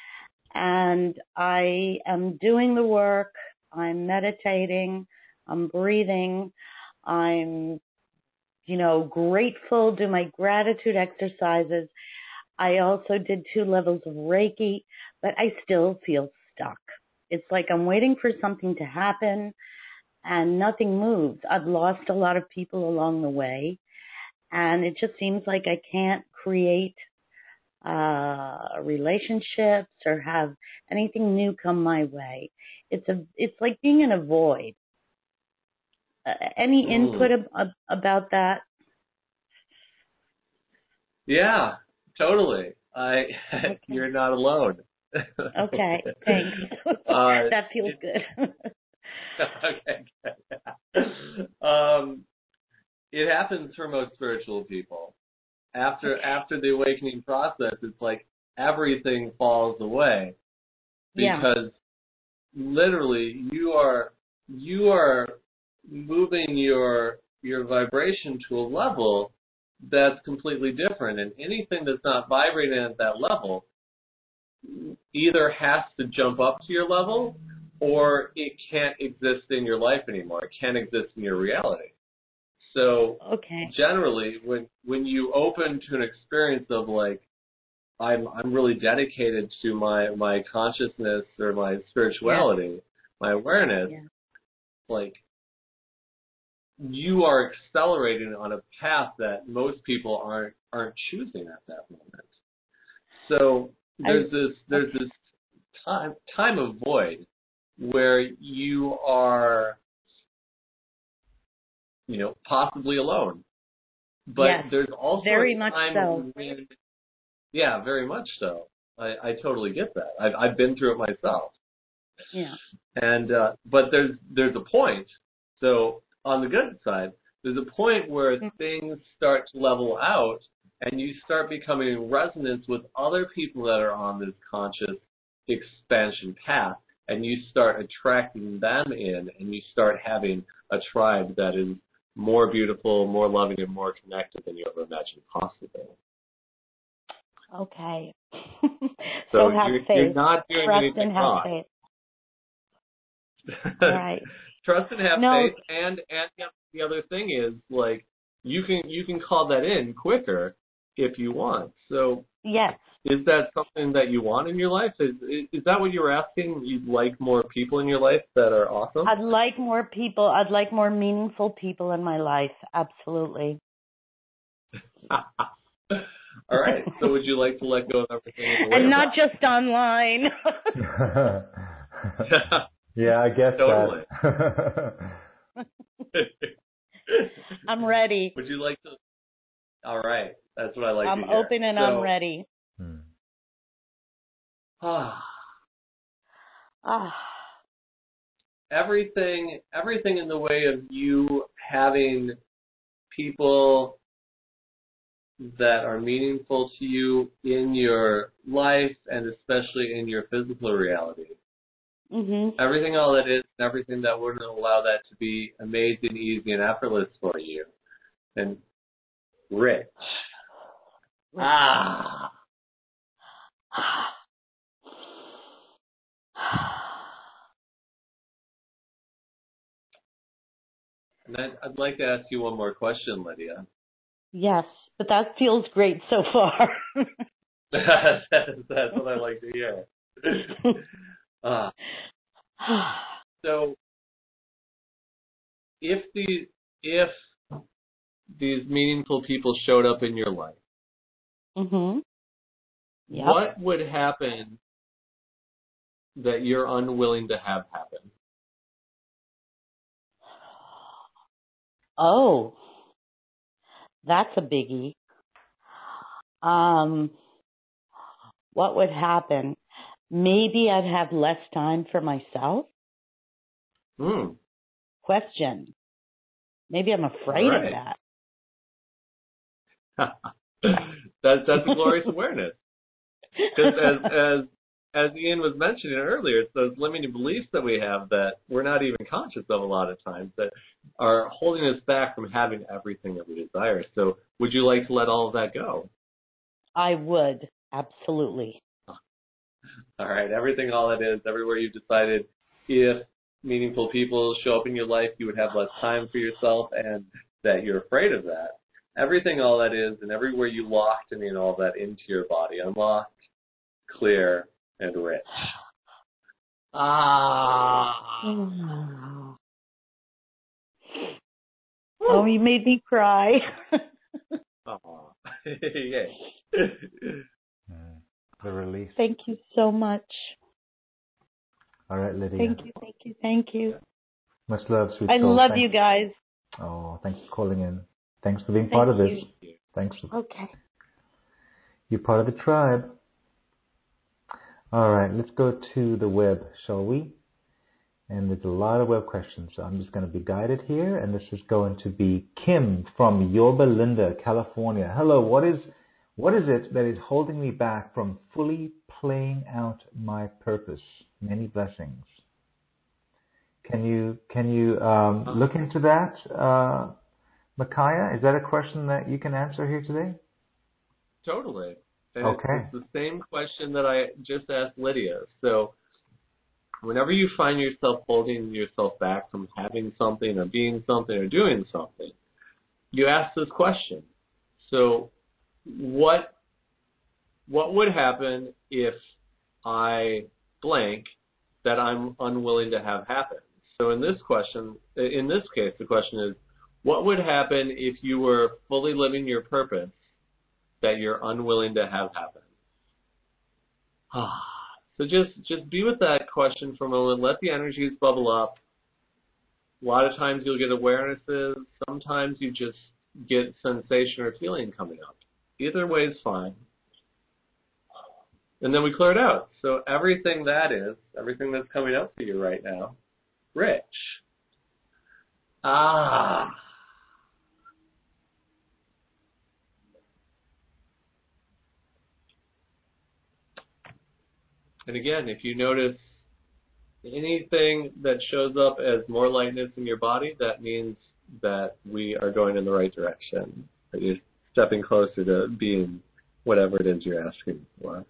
and I am doing the work. I'm meditating. I'm breathing. I'm, grateful, do my gratitude exercises. I also did 2 levels of Reiki, but I still feel stuck. It's like I'm waiting for something to happen and nothing moves. I've lost a lot of people along the way, and it just seems like I can't create relationships or have anything new come my way. It's like being in a void. Any input about that?
Yeah, totally. Okay. You're not alone.
Okay, thanks. That feels good.
Okay. It happens for most spiritual people. After the awakening process, it's like everything falls away because literally you are moving your vibration to a level that's completely different, and anything that's not vibrating at that level either has to jump up to your level or it can't exist in your life anymore. It can't exist in your reality. So generally, when you open to an experience of like, I'm really dedicated to my consciousness or my spirituality, my awareness, like you are accelerating on a path that most people aren't choosing at that moment. So there's this time of void where you are, possibly alone. But there's also
very
a
much
time
so.
when, very much so. I totally get that. I've been through it myself.
Yeah.
And but there's a point. So on the good side, there's a point where things start to level out, and you start becoming in resonance with other people that are on this conscious expansion path, and you start attracting them in, and you start having a tribe that is more beautiful, more loving, and more connected than you ever imagined possible.
Okay.
So
have
you're,
faith.
you're not doing
Trust
anything
and have
wrong.
faith. Right.
Trust and have faith, and the other thing is like you can call that in quicker if you want. So
Yes.
is that something that you want in your life? Is that what you were asking? You'd like more people in your life that are awesome?
I'd like more people. I'd like more meaningful people in my life. Absolutely.
All right. So would you like to let go of everything?
And not just online.
Yeah, I guess
totally.
that.
I'm ready.
Would you like to? All right. That's what I like
I'm
to hear.
open and I'm ready.
Everything in the way of you having people that are meaningful to you in your life and especially in your physical reality.
Mm-hmm.
Everything, all that is, and everything that wouldn't allow that to be amazing, easy, and effortless for you. And rich. And I'd like to ask you one more question, Lydia.
Yes, but that feels great so far.
That's what I like to hear. So, if these meaningful people showed up in your life,
mm-hmm. Yep.
What would happen that you're unwilling to have happen?
Oh, that's a biggie. What would happen? Maybe I'd have less time for myself. Question. Maybe I'm afraid of that.
That's a glorious awareness. Because as Ian was mentioning earlier, it's those limiting beliefs that we have that we're not even conscious of a lot of times that are holding us back from having everything that we desire. So would you like to let all of that go?
I would. Absolutely.
All right. Everything, all it is, everywhere you've decided if meaningful people show up in your life, you would have less time for yourself and that you're afraid of that. Everything, all that is, and everywhere you locked and all that into your body, unlocked, clear, and rich.
Oh, you made me cry.
Oh, yay.
The release.
Thank you so much.
All right, Lydia.
Thank you.
Much love, sweet
I
soul.
love you guys.
Oh, thanks for calling in. Thanks for being part of this. Thanks.
Okay.
You're part of the tribe. All right, let's go to the web, shall we? And there's a lot of web questions, so I'm just going to be guided here. And this is going to be Kim from Yorba Linda, California. Hello, what is it that is holding me back from fully playing out my purpose? Many blessings. Can you look into that, Micaiah? Is that a question that you can answer here today?
Totally. And
okay.
It's the same question that I just asked Lydia. So whenever you find yourself holding yourself back from having something or being something or doing something, you ask this question. So what would happen if I blank that I'm unwilling to have happen? So in this case, the question is, what would happen if you were fully living your purpose that you're unwilling to have happen? So just be with that question for a moment. Let the energies bubble up. A lot of times you'll get awarenesses. Sometimes you just get sensation or feeling coming up. Either way is fine. And then we clear it out. So everything that's coming up for you right now, rich. And again, if you notice anything that shows up as more lightness in your body, that means that we are going in the right direction. That you're stepping closer to being whatever it is you're asking for.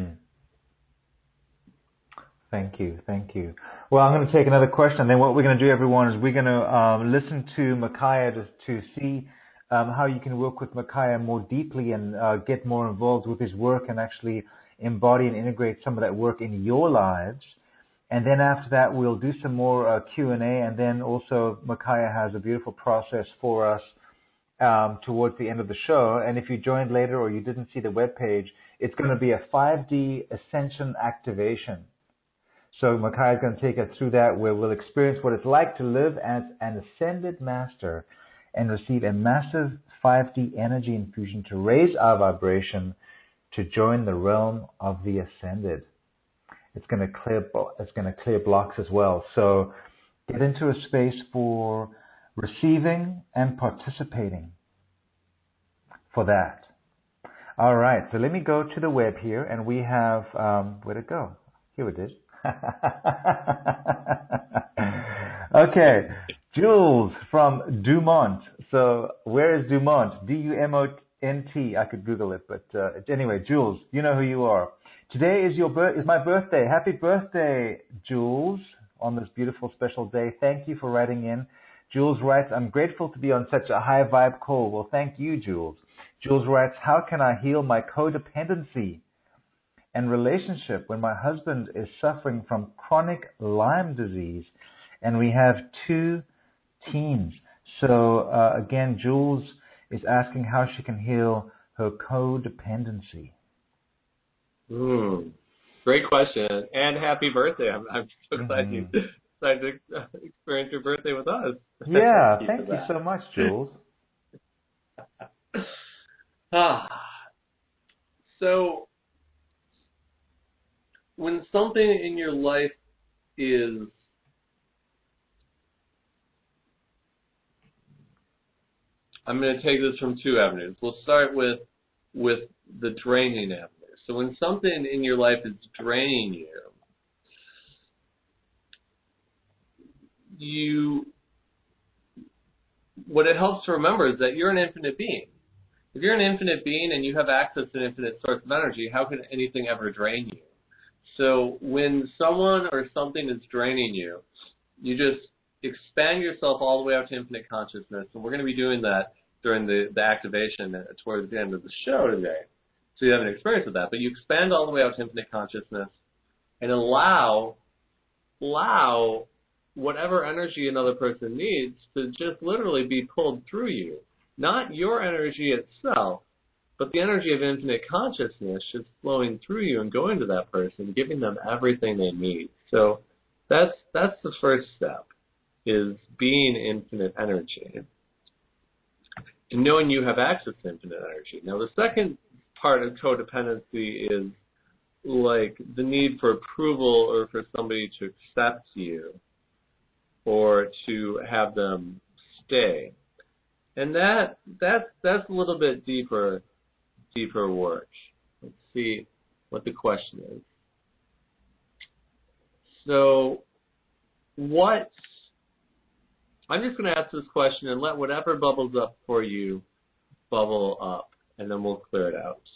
Thank you. Well, I'm going to take another question. And then what we're going to do, everyone, is we're going to listen to Micaiah to see how you can work with Micaiah more deeply and get more involved with his work and actually embody and integrate some of that work in your lives. And then after that, we'll do some more Q&A, and then also Micaiah has a beautiful process for us towards the end of the show. And if you joined later or you didn't see the webpage, it's going to be a 5D Ascension activation. So Micaiah is going to take us through that, where we'll experience what it's like to live as an ascended master and receive a massive 5D energy infusion to raise our vibration to join the realm of the ascended. It's going to clear blocks as well. So get into a space for receiving and participating for that. All right, so let me go to the web here, and we have, where'd it go? Here it is. Okay, Jules from Dumont. So where is Dumont? D-U-M-O-N-T. I could Google it, but anyway, Jules, you know who you are. Today is my birthday. Happy birthday, Jules, on this beautiful special day. Thank you for writing in. Jules writes, I'm grateful to be on such a high vibe call. Well, thank you, Jules. Jules writes, how can I heal my codependency and relationship when my husband is suffering from chronic Lyme disease and we have 2 teens? So again, Jules is asking how she can heal her codependency.
Great question, and happy birthday! I'm so glad you decided to experience your birthday with us.
Yeah, thank you so much, Jules.
So, when something in your life is I'm going to take this from 2 avenues. We'll start with the draining avenue. So when something in your life is draining what it helps to remember is that you're an infinite being. If you're an infinite being and you have access to an infinite source of energy, how can anything ever drain you? So when someone or something is draining you, you just expand yourself all the way out to infinite consciousness, and we're going to be doing that during the activation towards the end of the show today. So you have an experience with that, but you expand all the way out to infinite consciousness and allow whatever energy another person needs to just literally be pulled through you. Not your energy itself, but the energy of infinite consciousness just flowing through you and going to that person, giving them everything they need. So that's the first step, is being infinite energy and knowing you have access to infinite energy. Now, the second part of codependency is like the need for approval or for somebody to accept you or to have them stay. And that's a little bit deeper work. Let's see what the question is. So I'm just going to ask this question and let whatever bubbles up for you bubble up, and then we'll clear it out.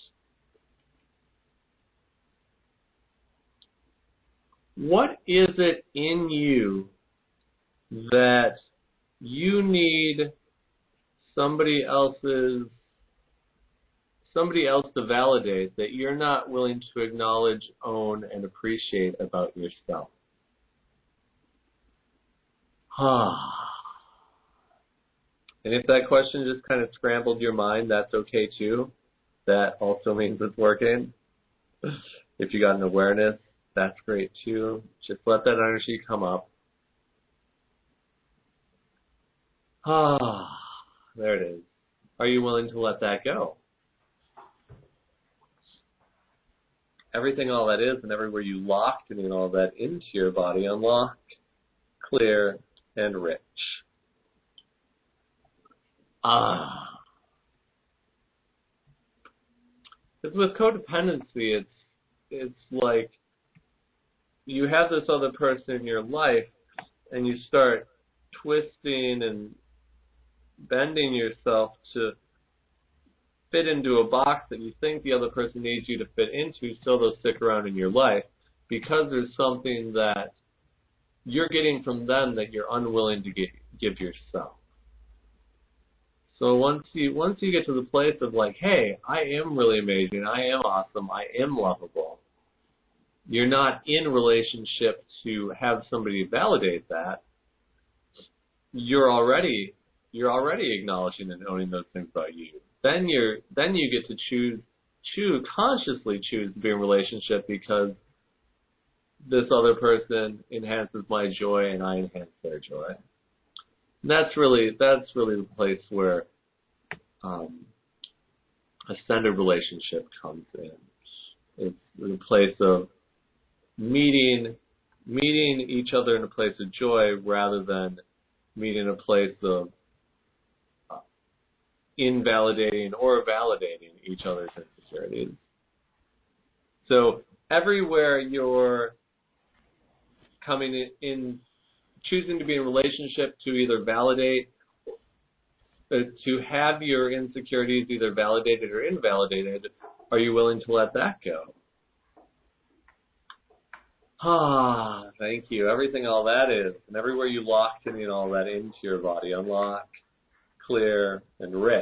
What is it in you that you need somebody else to validate that you're not willing to acknowledge, own, and appreciate about yourself? And if that question just kind of scrambled your mind, that's okay too. That also means it's working. If you got an awareness, that's great too. Just let that energy come up. There it is. Are you willing to let that go? Everything all that is and everywhere you locked and all that into your body, unlock, clear, and rich. Because with codependency, it's like you have this other person in your life and you start twisting and bending yourself to fit into a box that you think the other person needs you to fit into so they'll stick around in your life because there's something that you're getting from them that you're unwilling to give yourself. So once you get to the place of like, hey, I am really amazing, I am awesome, I am lovable, you're not in a relationship to have somebody validate that. You're already acknowledging and owning those things about you. Then you get to consciously choose to be in a relationship because this other person enhances my joy and I enhance their joy. And that's really the place where a centered relationship comes in. It's the place of meeting each other in a place of joy rather than meeting in a place of invalidating or validating each other's insecurities. So everywhere you're coming in, choosing to be in a relationship to either validate, to have your insecurities either validated or invalidated, are you willing to let that go? Thank you. Everything all that is, and everywhere you locked in all that into your body, unlock, clear, and rich.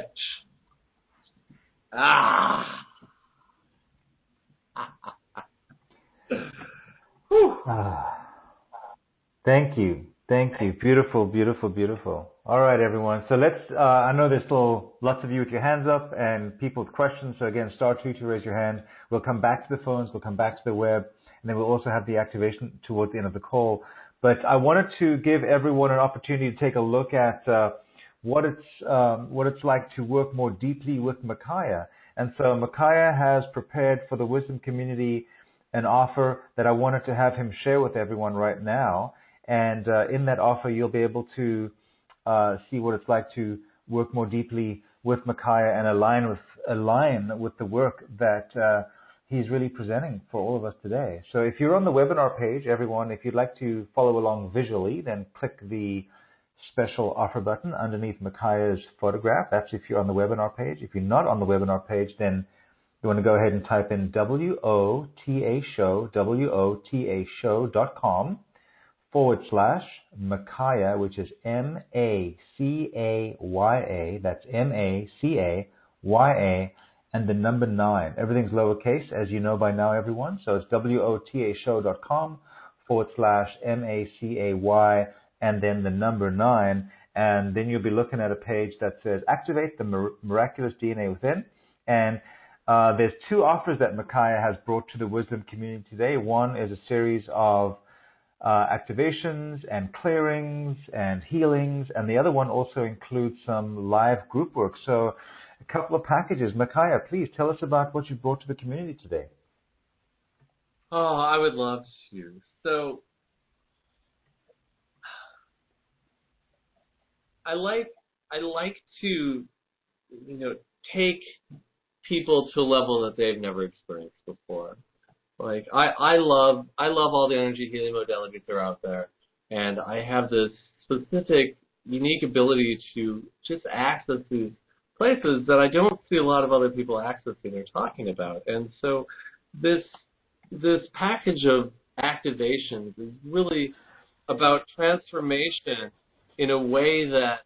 Thank you. Beautiful, beautiful, beautiful. All right, everyone. So let's, I know there's still lots of you with your hands up and people with questions. So again, *2 to raise your hand. We'll come back to the phones. We'll come back to the web. And then we'll also have the activation towards the end of the call. But I wanted to give everyone an opportunity to take a look at what it's like to work more deeply with Micaiah. And so Micaiah has prepared for the Wisdom community an offer that I wanted to have him share with everyone right now. And in that offer, you'll be able to see what it's like to work more deeply with Micaiah and align with the work that he's really presenting for all of us today. So if you're on the webinar page, everyone, if you'd like to follow along visually, then click the special offer button underneath Micaiah's photograph. That's if you're on the webinar page. If you're not on the webinar page, then you want to go ahead and type in WOTAShow.com/Micaiah, which is MACAYA. That's MACAYA. And the number 9. Everything's lowercase, as you know by now, everyone. So it's WOTAShow.com/MACAY and then the number 9. And then you'll be looking at a page that says Activate the Miraculous DNA Within. And there's 2 offers that Micaiah has brought to the Wisdom community today. One is a series of activations and clearings and healings. And the other one also includes some live group work. So a couple of packages. Micaiah, please tell us about what you brought to the community today.
Oh, I would love to. So I like to, take people to a level that they've never experienced before. Like I love all the energy healing modalities that are out there, and I have this specific, unique ability to just access these places that I don't see a lot of other people accessing or talking about. And so this package of activations is really about transformation in a way that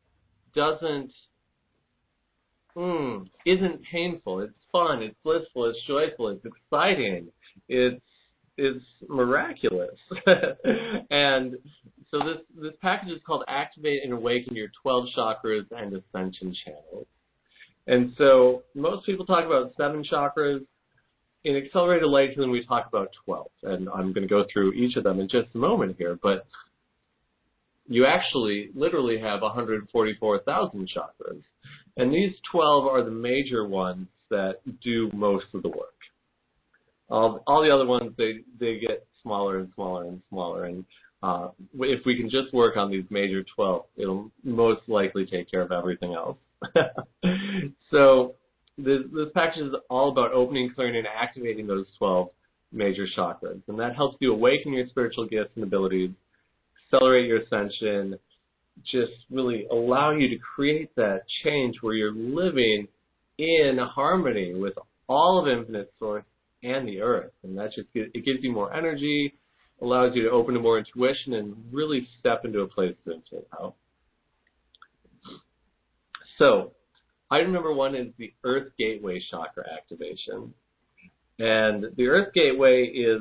isn't painful. It's fun, it's blissful, it's joyful, it's exciting, it's miraculous. And so this package is called Activate and Awaken Your 12 Chakras and Ascension Channels. And so most people talk about 7 chakras. In Accelerated Light Healing, we talk about 12. And I'm going to go through each of them in just a moment here. But you actually literally have 144,000 chakras. And these 12 are the major ones that do most of the work. All the other ones, they get smaller and smaller and smaller. And if we can just work on these major 12, it'll most likely take care of everything else. So this package is all about opening, clearing, and activating those 12 major chakras. And that helps you awaken your spiritual gifts and abilities, accelerate your ascension, just really allow you to create that change where you're living in harmony with all of Infinite Source and the Earth. And that it gives you more energy, allows you to open to more intuition, and really step into a place of infinite health. So Item number 1 is the Earth Gateway Chakra activation. And the Earth Gateway is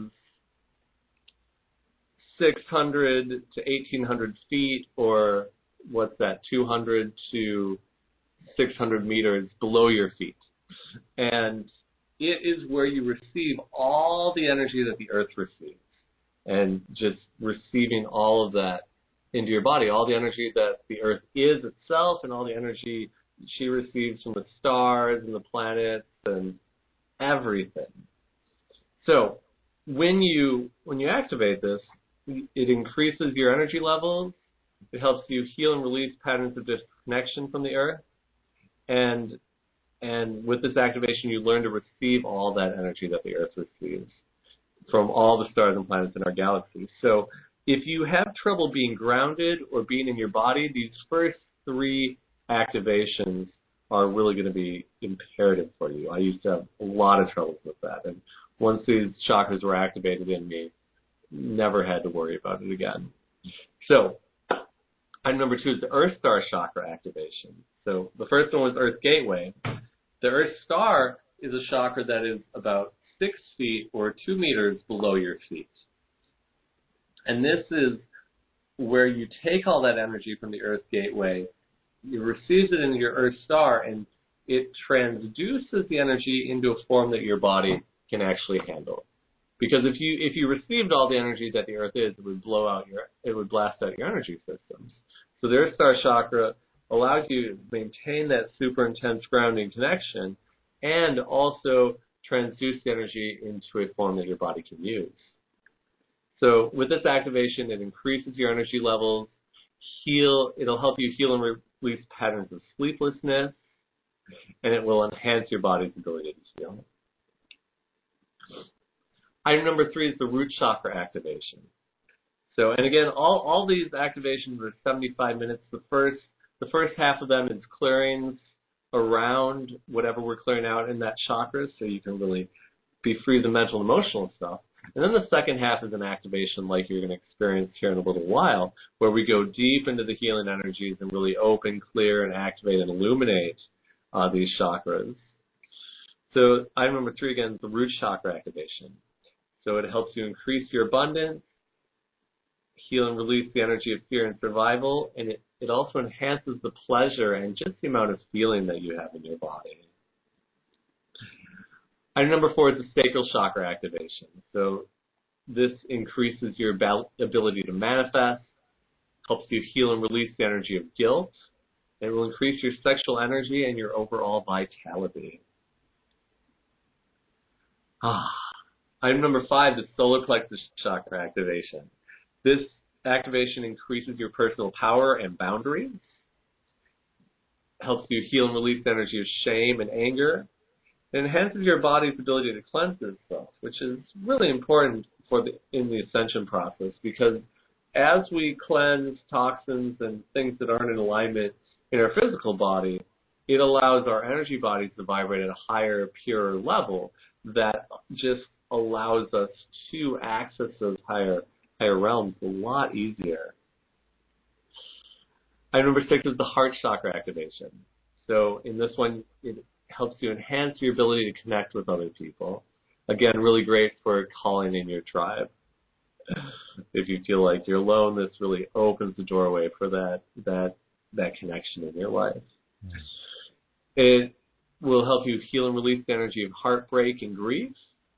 600 to 1,800 feet, or what's that, 200 to 600 meters below your feet. And it is where you receive all the energy that the Earth receives, and just receiving all of that into your body, all the energy that the Earth is itself, and all the energy she receives from the stars and the planets and everything. So when you activate this, it increases your energy levels. It helps you heal and release patterns of disconnection from the Earth. And with this activation, you learn to receive all that energy that the Earth receives from all the stars and planets in our galaxy. So if you have trouble being grounded or being in your body, these first 3 activations are really going to be imperative for you. I used to have a lot of troubles with that. And once these chakras were activated in me, never had to worry about it again. So item number 2 is the Earth Star Chakra activation. So the first one was Earth Gateway. The Earth Star is a chakra that is about 6 feet or 2 meters below your feet. And this is where you take all that energy from the Earth Gateway, you receive it into your Earth Star, and it transduces the energy into a form that your body can actually handle. Because if you received all the energy that the Earth is, it would blast out your energy systems. So the Earth Star Chakra allows you to maintain that super intense grounding connection and also transduce the energy into a form that your body can use. So with this activation, it increases your energy levels, it'll help you heal and release patterns of sleeplessness, and it will enhance your body's ability to heal. Item number 3 is the root chakra activation. So, and again, all these activations are 75 minutes. The first half of them is clearings around whatever we're clearing out in that chakra, so you can really be free of the mental and emotional stuff. And then the second half is an activation like you're going to experience here in a little while, where we go deep into the healing energies and really open, clear, and activate and illuminate these chakras. So item number 3 again is the root chakra activation. So it helps you increase your abundance, heal and release the energy of fear and survival, and it also enhances the pleasure and just the amount of feeling that you have in your body. Item number 4 is the sacral chakra activation. So this increases your ability to manifest, helps you heal and release the energy of guilt, and it will increase your sexual energy and your overall vitality. Item number 5 is solar plexus chakra activation. This activation increases your personal power and boundaries, helps you heal and release the energy of shame and anger, and enhances your body's ability to cleanse itself, which is really important in the ascension process, because as we cleanse toxins and things that aren't in alignment in our physical body, it allows our energy bodies to vibrate at a higher, purer level that just allows us to access those higher realms a lot easier. Item number 6 is the heart chakra activation. So in this one, it helps you enhance your ability to connect with other people. Again, really great for calling in your tribe. If you feel like you're alone, this really opens the doorway for that connection in your life. It will help you heal and release the energy of heartbreak and grief.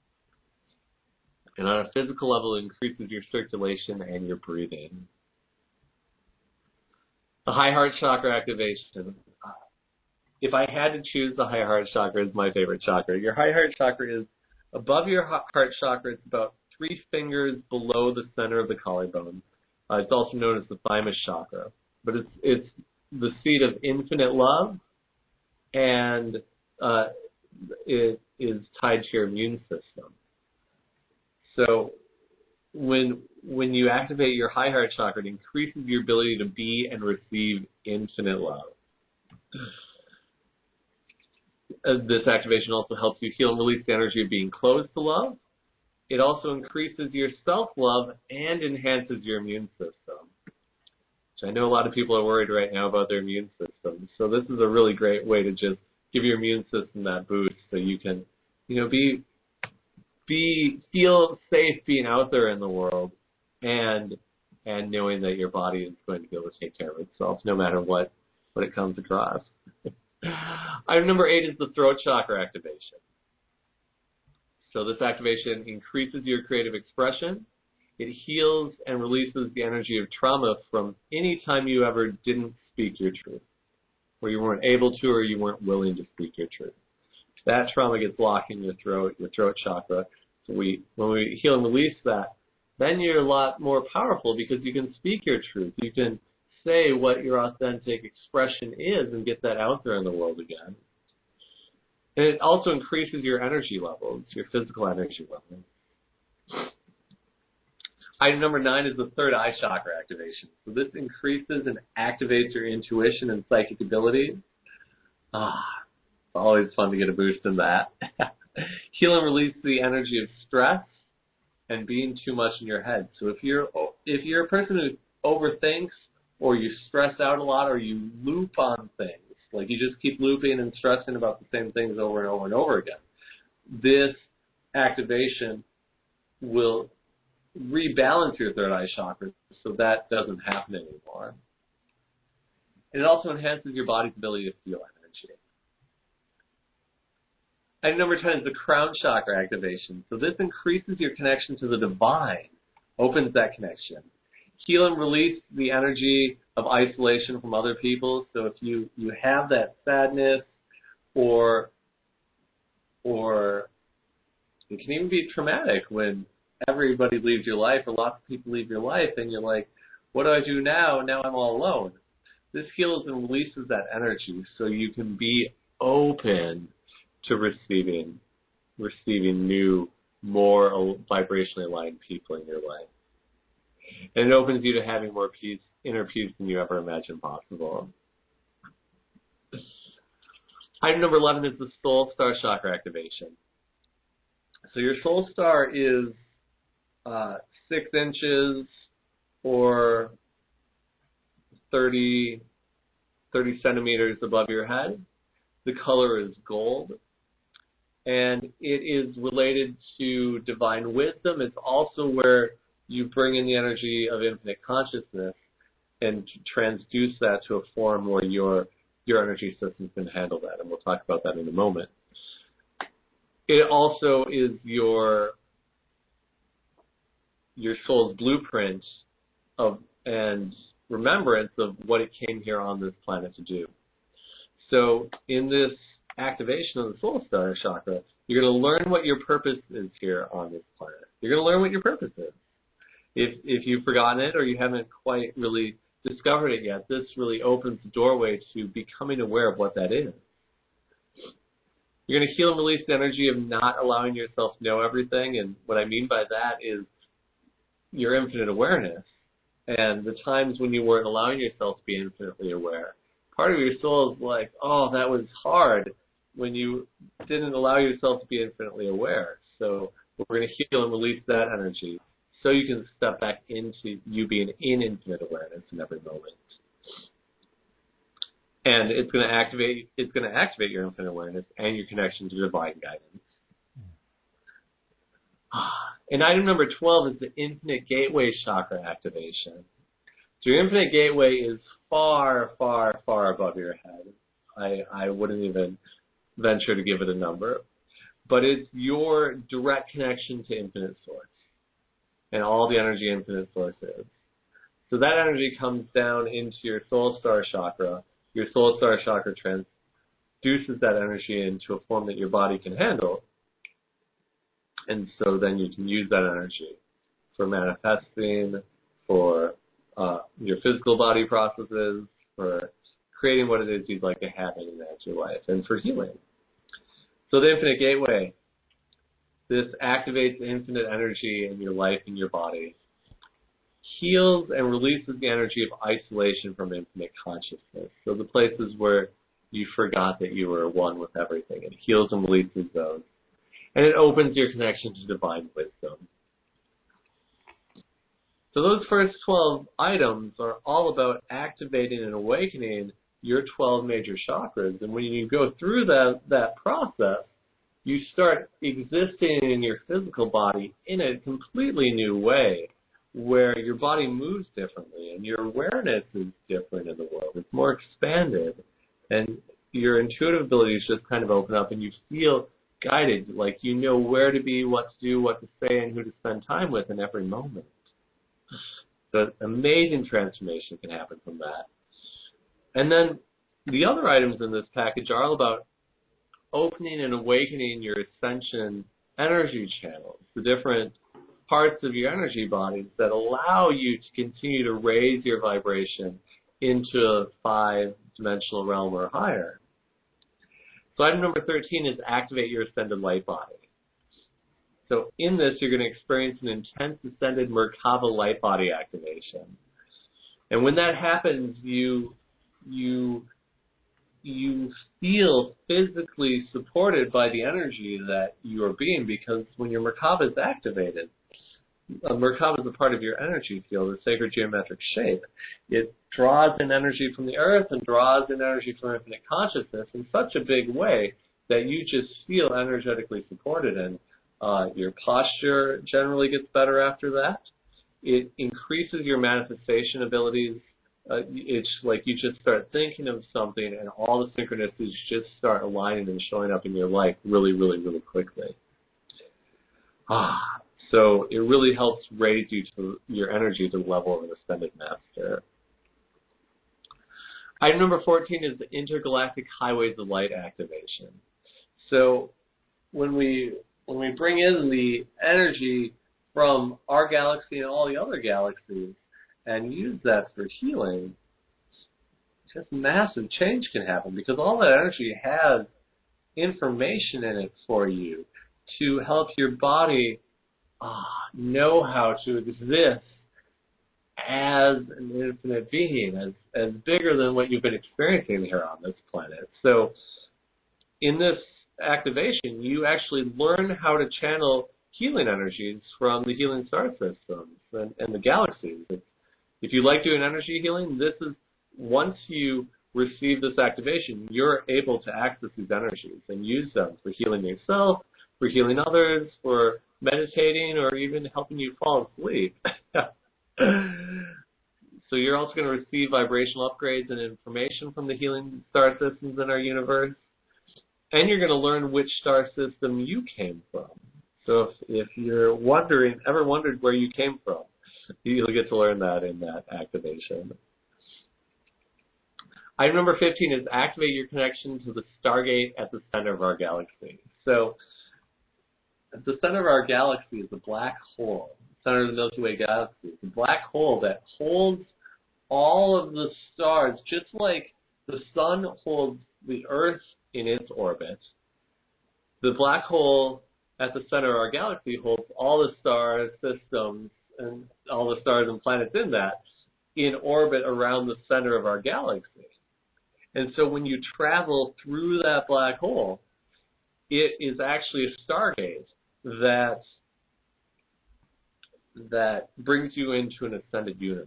And on a physical level, it increases your circulation and your breathing. The high heart chakra activation. If I had to choose, the high heart chakra is my favorite chakra. Your high heart chakra is above your heart chakra. It's about 3 fingers below the center of the collarbone. It's also known as the thymus chakra. But it's the seat of infinite love, and it is tied to your immune system. So when you activate your high heart chakra, it increases your ability to be and receive infinite love. This activation also helps you heal and release the energy of being closed to love. It also increases your self-love and enhances your immune system, I know a lot of people are worried right now about their immune system. So this is a really great way to just give your immune system that boost so you can, feel safe being out there in the world and knowing that your body is going to be able to take care of itself no matter what it comes across. Item number 8 is the throat chakra activation. So this activation increases your creative expression. It heals and releases the energy of trauma from any time you ever didn't speak your truth, or you weren't able to, or you weren't willing to speak your truth. That trauma gets locked in your throat chakra. So when we heal and release that, then you're a lot more powerful because you can speak your truth. You can say what your authentic expression is and get that out there in the world again. And it also increases your energy levels, your physical energy levels. Item number 9 is the third eye chakra activation. So this increases and activates your intuition and psychic abilities. It's always fun to get a boost in that. Heal and release the energy of stress and being too much in your head. So if you're a person who overthinks, or you stress out a lot, or you loop on things, like you just keep looping and stressing about the same things over and over and over again, this activation will rebalance your third eye chakra so that doesn't happen anymore. And it also enhances your body's ability to feel energy. Item number 10 is the crown chakra activation. So this increases your connection to the divine, opens that connection. Heal and release the energy of isolation from other people. So if you have that sadness, or it can even be traumatic when everybody leaves your life, or lots of people leave your life, and you're like, what do I do now? Now I'm all alone. This heals and releases that energy so you can be open to receiving new, more vibrationally aligned people in your life. And it opens you to having more peace, inner peace, than you ever imagined possible. Item number 11 is the soul star chakra activation. So your soul star is 6 inches or 30 centimeters above your head. The color is gold. And it is related to divine wisdom. It's also where you bring in the energy of infinite consciousness and transduce that to a form where your energy system can handle that. And we'll talk about that in a moment. It also is your soul's blueprint and remembrance of what it came here on this planet to do. So in this activation of the soul star chakra, you're going to learn what your purpose is here on this planet. You're going to learn what your purpose is. If you've forgotten it or you haven't quite really discovered it yet, this really opens the doorway to becoming aware of what that is. You're going to heal and release the energy of not allowing yourself to know everything, and what I mean by that is your infinite awareness and the times when you weren't allowing yourself to be infinitely aware. Part of your soul is like, oh, that was hard when you didn't allow yourself to be infinitely aware. So we're going to heal and release that energy so you can step back into you being in infinite awareness in every moment. And it's going to activate your infinite awareness and your connection to divine guidance. And item number 12 is the infinite gateway chakra activation. So your infinite gateway is far, far, far above your head. I wouldn't even venture to give it a number. But it's your direct connection to infinite source and all the energy infinite source is. So that energy comes down into your soul star chakra. Your soul star chakra transduces that energy into a form that your body can handle. And so then you can use that energy for manifesting, for your physical body processes, for creating what it is you'd like to have in your life, and for healing. So the infinite gateway, this activates infinite energy in your life and your body, heals and releases the energy of isolation from infinite consciousness. So the places where you forgot that you were one with everything. It heals and releases those. And it opens your connection to divine wisdom. So those first 12 items are all about activating and awakening your 12 major chakras. And when you go through that process, you start existing in your physical body in a completely new way, where your body moves differently and your awareness is different in the world. It's more expanded, and your intuitive abilities just kind of open up, and you feel guided, like you know where to be, what to do, what to say, and who to spend time with in every moment. So amazing transformation can happen from that. And then the other items in this package are all about opening and awakening your ascension energy channels, the different parts of your energy bodies that allow you to continue to raise your vibration into a 5-dimensional realm or higher. So item number 13 is activate your ascended light body. So in this, you're going to experience an intense ascended Merkaba light body activation. And when that happens, you feel physically supported by the energy that you are being, because when your Merkaba is activated, Merkaba is a part of your energy field, the sacred geometric shape. It draws in energy from the earth and draws in energy from infinite consciousness in such a big way that you just feel energetically supported, and your posture generally gets better after that. It increases your manifestation abilities. It's like you just start thinking of something and all the synchronicities just start aligning and showing up in your life really, really, really quickly. So it really helps raise you to your energy to the level of an ascended master. Item number 14 is the intergalactic highways of light activation. So when we bring in the energy from our galaxy and all the other galaxies and use that for healing, just massive change can happen, because all that energy has information in it for you to help your body know how to exist as an infinite being, as bigger than what you've been experiencing here on this planet. So in this activation, you actually learn how to channel healing energies from the healing star systems and the galaxies. If you like doing energy healing, this is, once you receive this activation, you're able to access these energies and use them for healing yourself, for healing others, for meditating, or even helping you fall asleep. So you're also going to receive vibrational upgrades and information from the healing star systems in our universe. And you're going to learn which star system you came from. So if you're ever wondered where you came from, you'll get to learn that in that activation. Item number 15 is activate your connection to the Stargate at the center of our galaxy. So at the center of our galaxy is a black hole, the center of the Milky Way galaxy. It's a black hole that holds all of the stars, just like the sun holds the Earth in its orbit. The black hole at the center of our galaxy holds all the star systems and all the stars and planets in that in orbit around the center of our galaxy. And so when you travel through that black hole, it is actually a stargate that brings you into an ascended universe.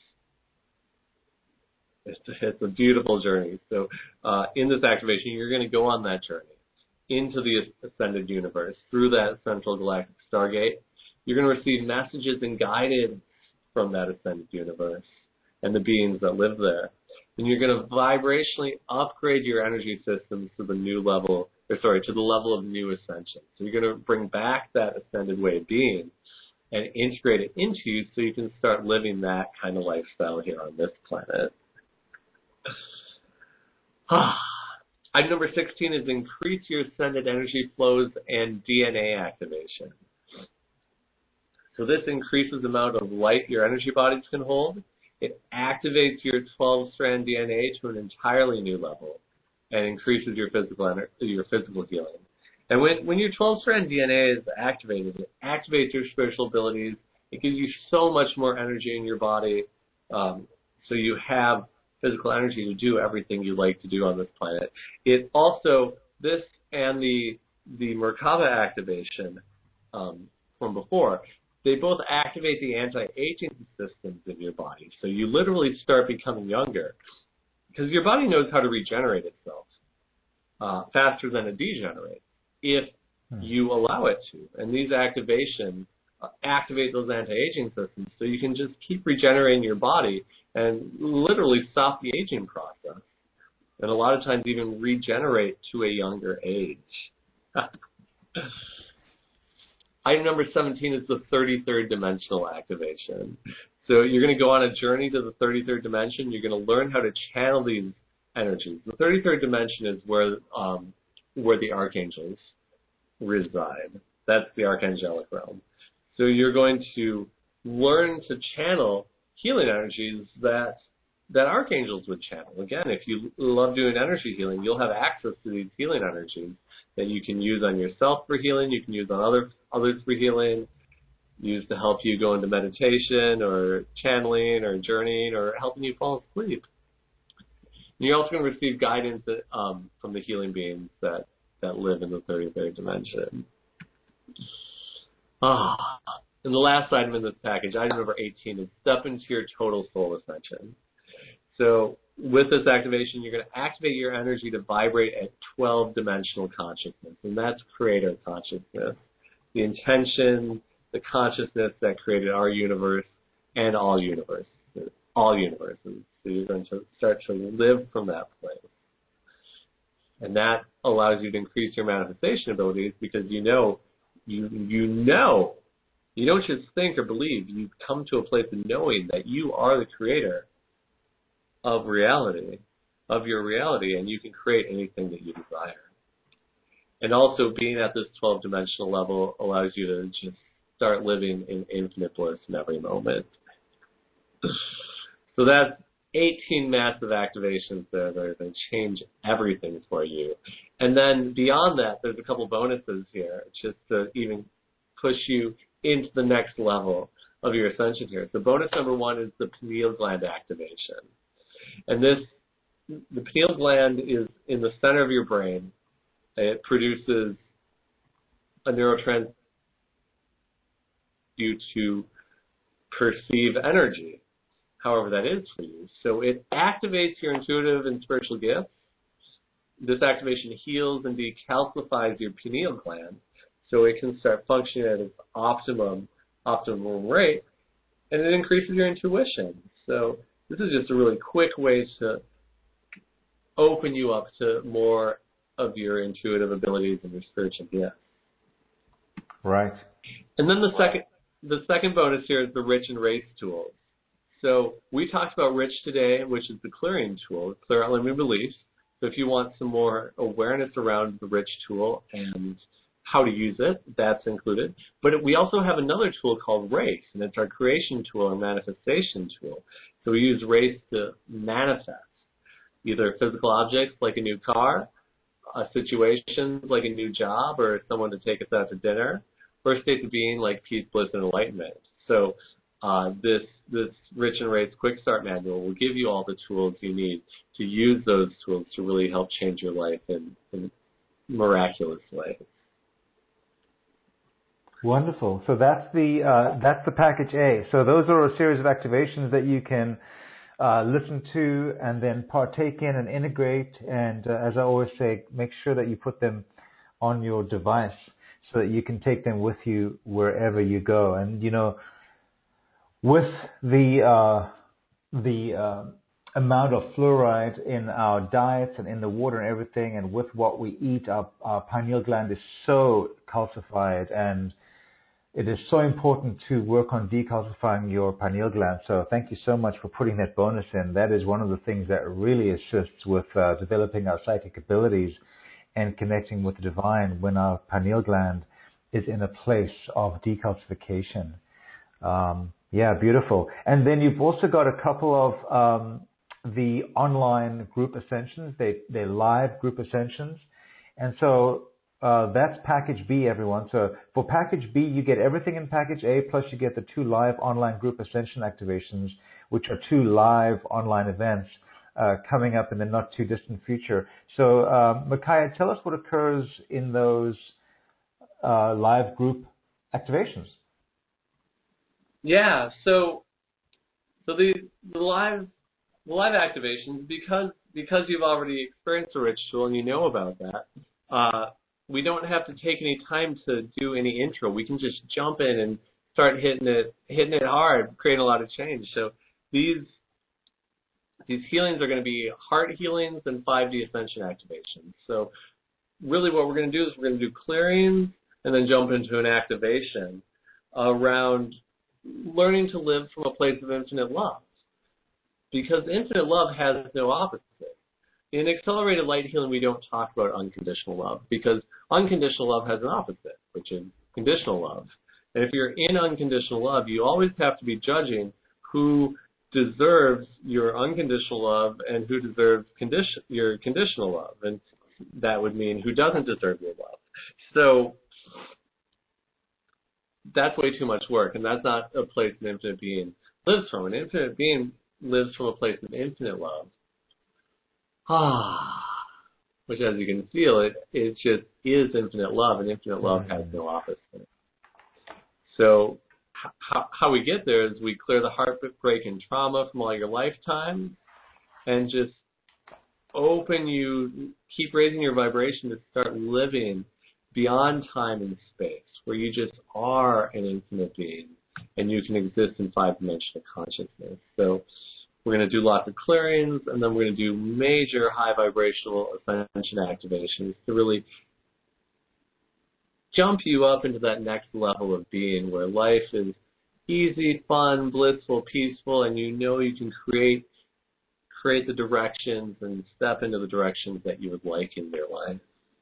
It's a beautiful journey. So in this activation, you're going to go on that journey into the ascended universe through that central galactic stargate. You're going to receive messages and guidance from that ascended universe and the beings that live there. And you're going to vibrationally upgrade your energy systems to the level of new ascension. So you're going to bring back that ascended way of being and integrate it into you so you can start living that kind of lifestyle here on this planet. Item number 16 is increase your ascended energy flows and DNA activation. So this increases the amount of light your energy bodies can hold. It activates your 12-strand DNA to an entirely new level and increases your physical healing. And when your 12-strand DNA is activated, it activates your spiritual abilities. It gives you so much more energy in your body, so you have physical energy to do everything you like to do on this planet. It also, this and the Merkaba activation from before, they both activate the anti-aging systems in your body. So you literally start becoming younger because your body knows how to regenerate itself faster than it degenerates if you allow it to. And these activations activate those anti-aging systems so you can just keep regenerating your body and literally stop the aging process. And a lot of times even regenerate to a younger age. Item number 17 is the 33rd dimensional activation. So you're going to go on a journey to the 33rd dimension. You're going to learn how to channel these energies. The 33rd dimension is where the archangels reside. That's the archangelic realm. So you're going to learn to channel healing energies that archangels would channel. Again, if you love doing energy healing, you'll have access to these healing energies that you can use on yourself for healing, you can use on others for healing, use to help you go into meditation or channeling or journeying or helping you fall asleep. And you're also going to receive guidance from the healing beings that live in the 33rd dimension. And the last item in this package, item number 18, is step into your total soul ascension. So with this activation, you're going to activate your energy to vibrate at 12-dimensional consciousness, and that's creator consciousness, the intention, the consciousness that created our universe and all universes. So you're going to start to live from that place. And that allows you to increase your manifestation abilities because you don't just think or believe. You come to a place of knowing that you are the creator of reality, of your reality, and you can create anything that you desire. And also being at this 12-dimensional level allows you to just start living in infinite bliss in every moment. So that's 18 massive activations there that are going to change everything for you. And then beyond that, there's a couple bonuses here just to even push you into the next level of your ascension here. So bonus number 1 is the pineal gland activation. And the pineal gland is in the center of your brain. It produces a neurotransmitter you to perceive energy, however that is for you. So it activates your intuitive and spiritual gifts. This activation heals and decalcifies your pineal gland so it can start functioning at its optimum rate, and it increases your intuition. So this is just a really quick way to open you up to more of your intuitive abilities and your spiritual gifts.
Right.
And then the second bonus here is the Rich and Race tools. So we talked about Rich today, which is the clearing tool, clear out limiting beliefs. So if you want some more awareness around the Rich tool and how to use it, that's included. But we also have another tool called Race, and it's our creation tool or manifestation tool. So we use Race to manifest either physical objects like a new car, a situation like a new job or someone to take us out to dinner, or states of being like peace, bliss, and enlightenment. So this Rich and Race Quick Start Manual will give you all the tools you need to use those tools to really help change your life in miraculous ways.
Wonderful. So that's the package A. So those are a series of activations that you can listen to and then partake in and integrate. And as I always say, make sure that you put them on your device so that you can take them with you wherever you go. And with the amount of fluoride in our diets and in the water and everything, and with what we eat, our pineal gland is so calcified, and it is so important to work on decalcifying your pineal gland. So thank you so much for putting that bonus in. That is one of the things that really assists with developing our psychic abilities and connecting with the divine when our pineal gland is in a place of decalcification. Yeah, beautiful. And then you've also got a couple of the online group ascensions. They're live group ascensions. And so that's package B, everyone. So for package B, you get everything in package A, plus you get the 2 live online group ascension activations, which are 2 live online events coming up in the not too distant future. So Micaiah, tell us what occurs in those live group activations.
Yeah. So the live activations, because you've already experienced a ritual and you know about that, we don't have to take any time to do any intro. We can just jump in and start hitting it hard, creating a lot of change. So these healings are going to be heart healings and 5D ascension activations. So really what we're going to do is we're going to do clearings and then jump into an activation around learning to live from a place of infinite love. Because infinite love has no opposite. In accelerated light healing, we don't talk about unconditional love because unconditional love has an opposite, which is conditional love. And if you're in unconditional love, you always have to be judging who deserves your unconditional love and who deserves your conditional love. And that would mean who doesn't deserve your love. So that's way too much work, and that's not a place an infinite being lives from. An infinite being lives from a place of infinite love. Which, as you can feel, it just is infinite love, and infinite love has no opposite. So how we get there is we clear the heartbreak and trauma from all your lifetime and just keep raising your vibration to start living beyond time and space, where you just are an infinite being and you can exist in 5-dimensional consciousness. So we're going to do lots of clearings, and then we're going to do major high vibrational ascension activations to really jump you up into that next level of being where life is easy, fun, blissful, peaceful, and you know you can create the directions and step into the directions that you would like in your life.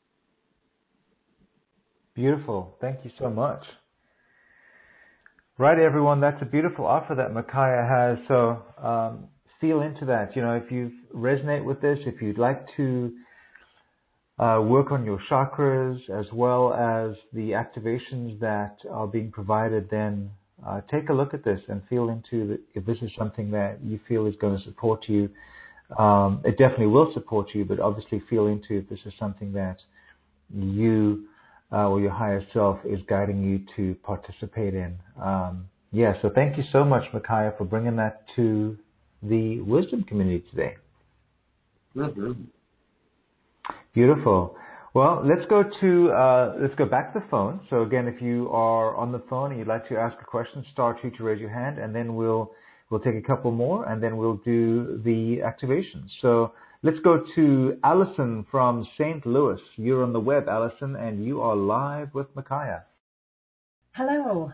Beautiful. Thank you so much. Right, everyone, that's a beautiful offer that Micaiah has. So feel into that. You know, if you resonate with this, if you'd like to work on your chakras as well as the activations that are being provided, then take a look at this and feel into if this is something that you feel is going to support you. It definitely will support you, but obviously feel into if this is something that you or your higher self is guiding you to participate in. So thank you so much, Micaiah, for bringing that to the wisdom community today.
Mm-hmm.
Beautiful. Well, let's go back to the phone. So again, if you are on the phone and you'd like to ask a question, *2 to raise your hand, and then we'll take a couple more, and then we'll do the activation. So let's go to Allison from St. Louis. You're on the web, Allison, and you are live with Micaiah.
Hello.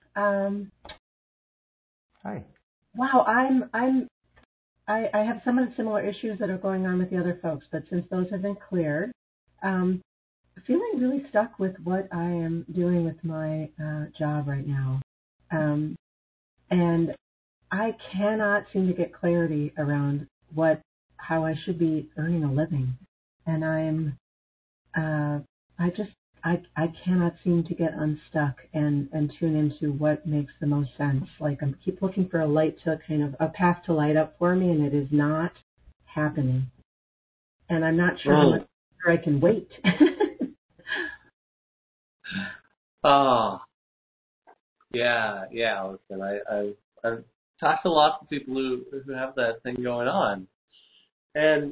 Hi.
Wow, I have some of the similar issues that are going on with the other folks, but since those have been cleared, feeling really stuck with what I am doing with my job right now. And I cannot seem to get clarity around how I should be earning a living. And I cannot seem to get unstuck and tune into what makes the most sense. Like I keep looking for a path to light up for me, and it is not happening. And I'm not sure how much I can wait.
Listen, I've talked to lots of people who have that thing going on. And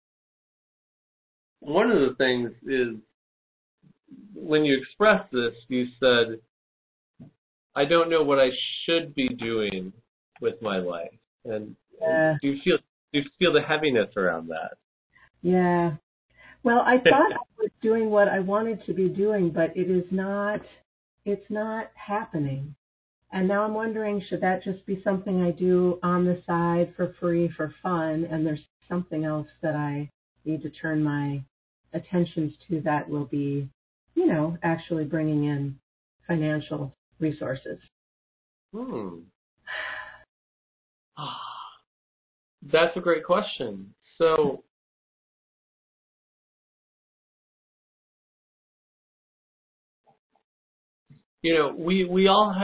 one of the things is, when you expressed this, you said, I don't know what I should be doing with my life. And do you feel the heaviness around that?
Yeah. Well, I thought I was doing what I wanted to be doing, but it's not happening. And now I'm wondering, should that just be something I do on the side for free, for fun, and there's something else that I need to turn my attentions to that will be, actually bringing in financial resources?
That's a great question. So, we all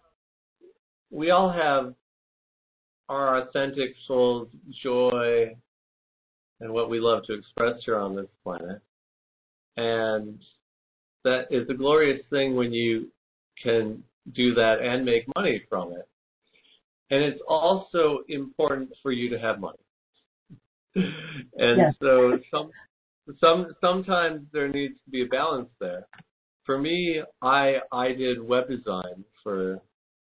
have our authentic soul's joy and what we love to express here on this planet. And that is a glorious thing when you can do that and make money from it. And it's also important for you to have money. And
Yes.
so sometimes there needs to be a balance there. For me, I did web design for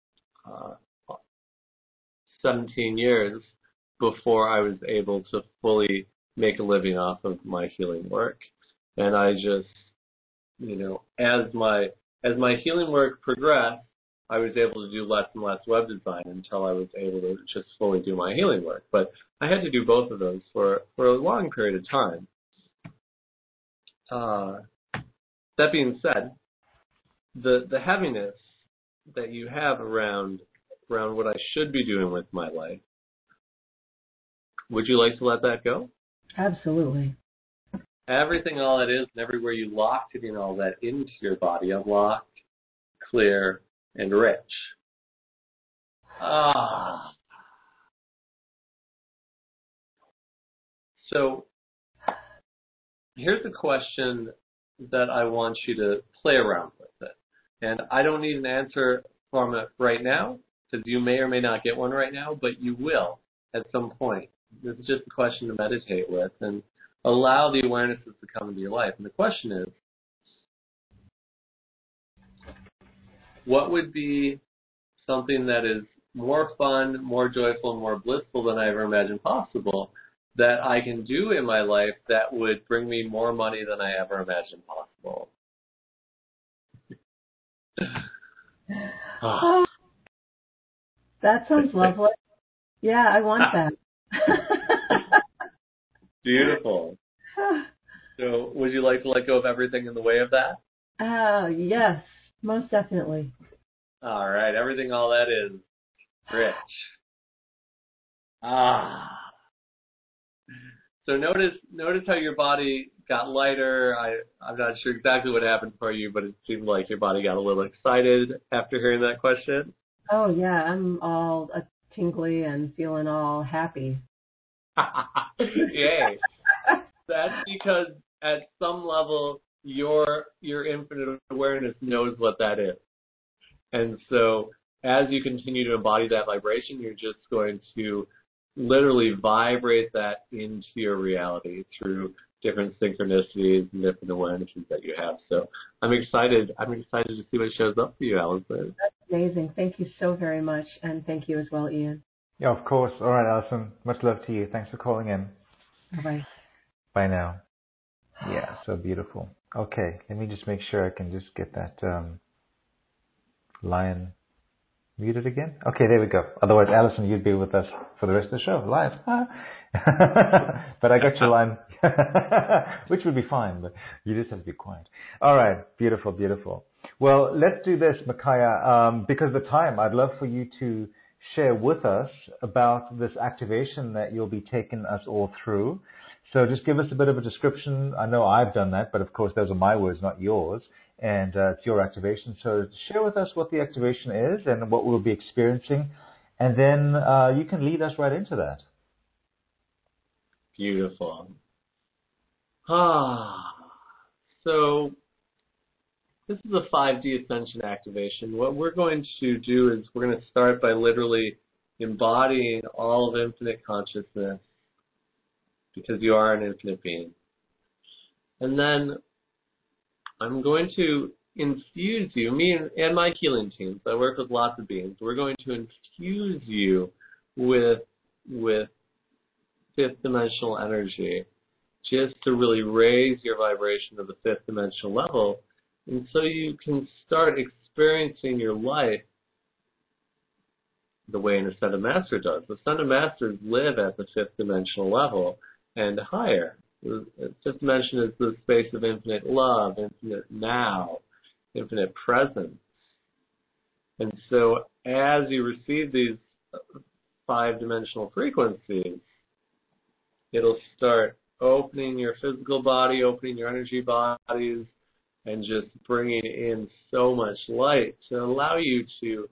17 years before I was able to fully make a living off of my healing work. And I just, as my healing work progressed, I was able to do less and less web design until I was able to just fully do my healing work. But I had to do both of those for a long period of time. That being said, the heaviness that you have around what I should be doing with my life, would you like to let that go?
Absolutely.
Everything, all it is, and everywhere you locked it in, all that into your body, unlocked, clear, and rich. So here's a question that I want you to play around with it. And I don't need an answer from it right now, because you may or may not get one right now, but you will at some point. This is just a question to meditate with and allow the awarenesses to come into your life. And the question is, what would be something that is more fun, more joyful, more blissful than I ever imagined possible that I can do in my life that would bring me more money than I ever imagined possible?
That sounds lovely. Yeah, I want that.
Beautiful. So would you like to let go of everything in the way of that?
Yes, most definitely.
All right, everything, all that is rich. So notice how your body got lighter. I'm not sure exactly what happened for you, but it seemed like your body got a little excited after hearing that question.
Oh, yeah, I'm all tingly and feeling all happy.
Yay. That's because at some level, your infinite awareness knows what that is. And so as you continue to embody that vibration, you're just going to literally vibrate that into your reality through different synchronicities and different awarenesses that you have. So I'm excited to see what shows up for you, Allison.
That's amazing. Thank you so very much. And thank you as well, Ian.
Yeah, of course. All right, Allison. Much love to you. Thanks for calling in.
Bye-bye.
Bye now. Yeah, so beautiful. Okay, let me just make sure I can just get that lion muted again. Okay, there we go. Otherwise, Allison, you'd be with us for the rest of the show, live. But I got your line, which would be fine, but you just have to be quiet. All right, beautiful, beautiful. Well, let's do this, Micaiah, because of the time, I'd love for you to share with us about this activation that you'll be taking us all through. So just give us a bit of a description. I know I've done that, but of course those are my words, not yours. And it's your activation. So share with us what the activation is and what we'll be experiencing. And then you can lead us right into that.
Beautiful. So this is a 5D Ascension activation. What we're going to do is we're going to start by literally embodying all of infinite consciousness, because you are an infinite being. And then I'm going to infuse you, me and my healing teams, I work with lots of beings, we're going to infuse you with fifth dimensional energy, just to really raise your vibration to the fifth dimensional level, and so you can start experiencing your life the way an Ascended Master does. Ascended Masters live at the fifth dimensional level and higher. Fifth dimension is the space of infinite love, infinite now, infinite presence. And so as you receive these five-dimensional frequencies, it'll start opening your physical body, opening your energy bodies, and just bringing in so much light to allow you to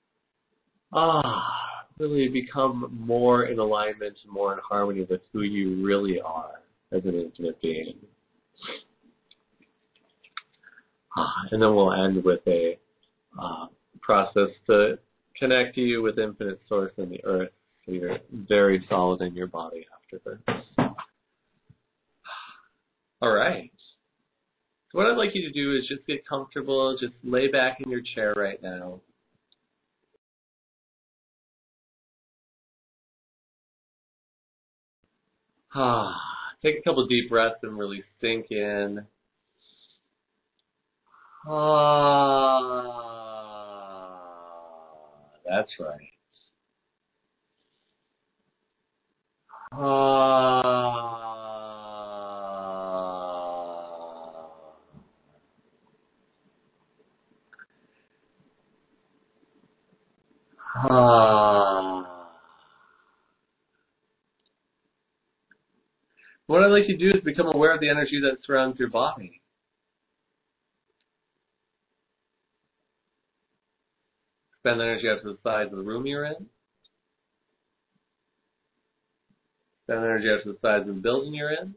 really become more in alignment, more in harmony with who you really are as an infinite being. And then we'll end with a process to connect you with infinite source in the earth, so you're very solid in your body after this. All right. So what I'd like you to do is just get comfortable, just lay back in your chair right now. Take a couple deep breaths and really sink in. That's right. What I'd like you to do is become aware of the energy that surrounds your body. Expand the energy out to the size of the room you're in. Expand the energy out to the size of the building you're in.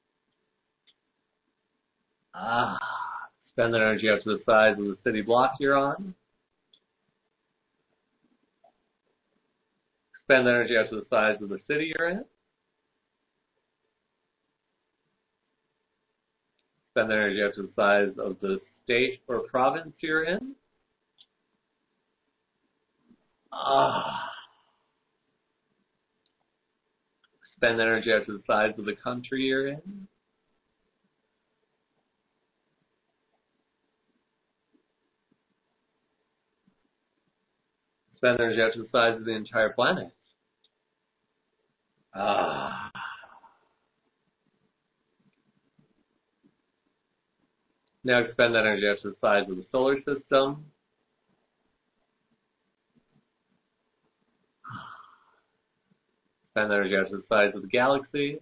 Expand the energy out to the size of the city block you're on. Expand the energy out to the size of the city you're in. Expand the energy out to the size of the state or province you're in. Expand the energy out to the size of the country you're in. Expand the energy out to the size of the entire planet. Now expand that energy out to the size of the solar system. Expand that energy out to the size of the galaxy.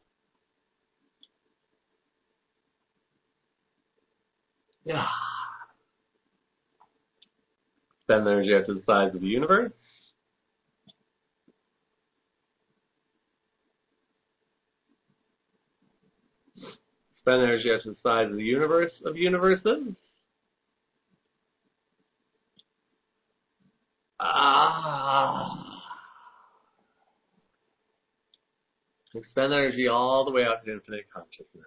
Expand the energy out to the size of the universe. Expand the energy out to the size of the universe of universes. Expand the energy all the way out to infinite consciousness.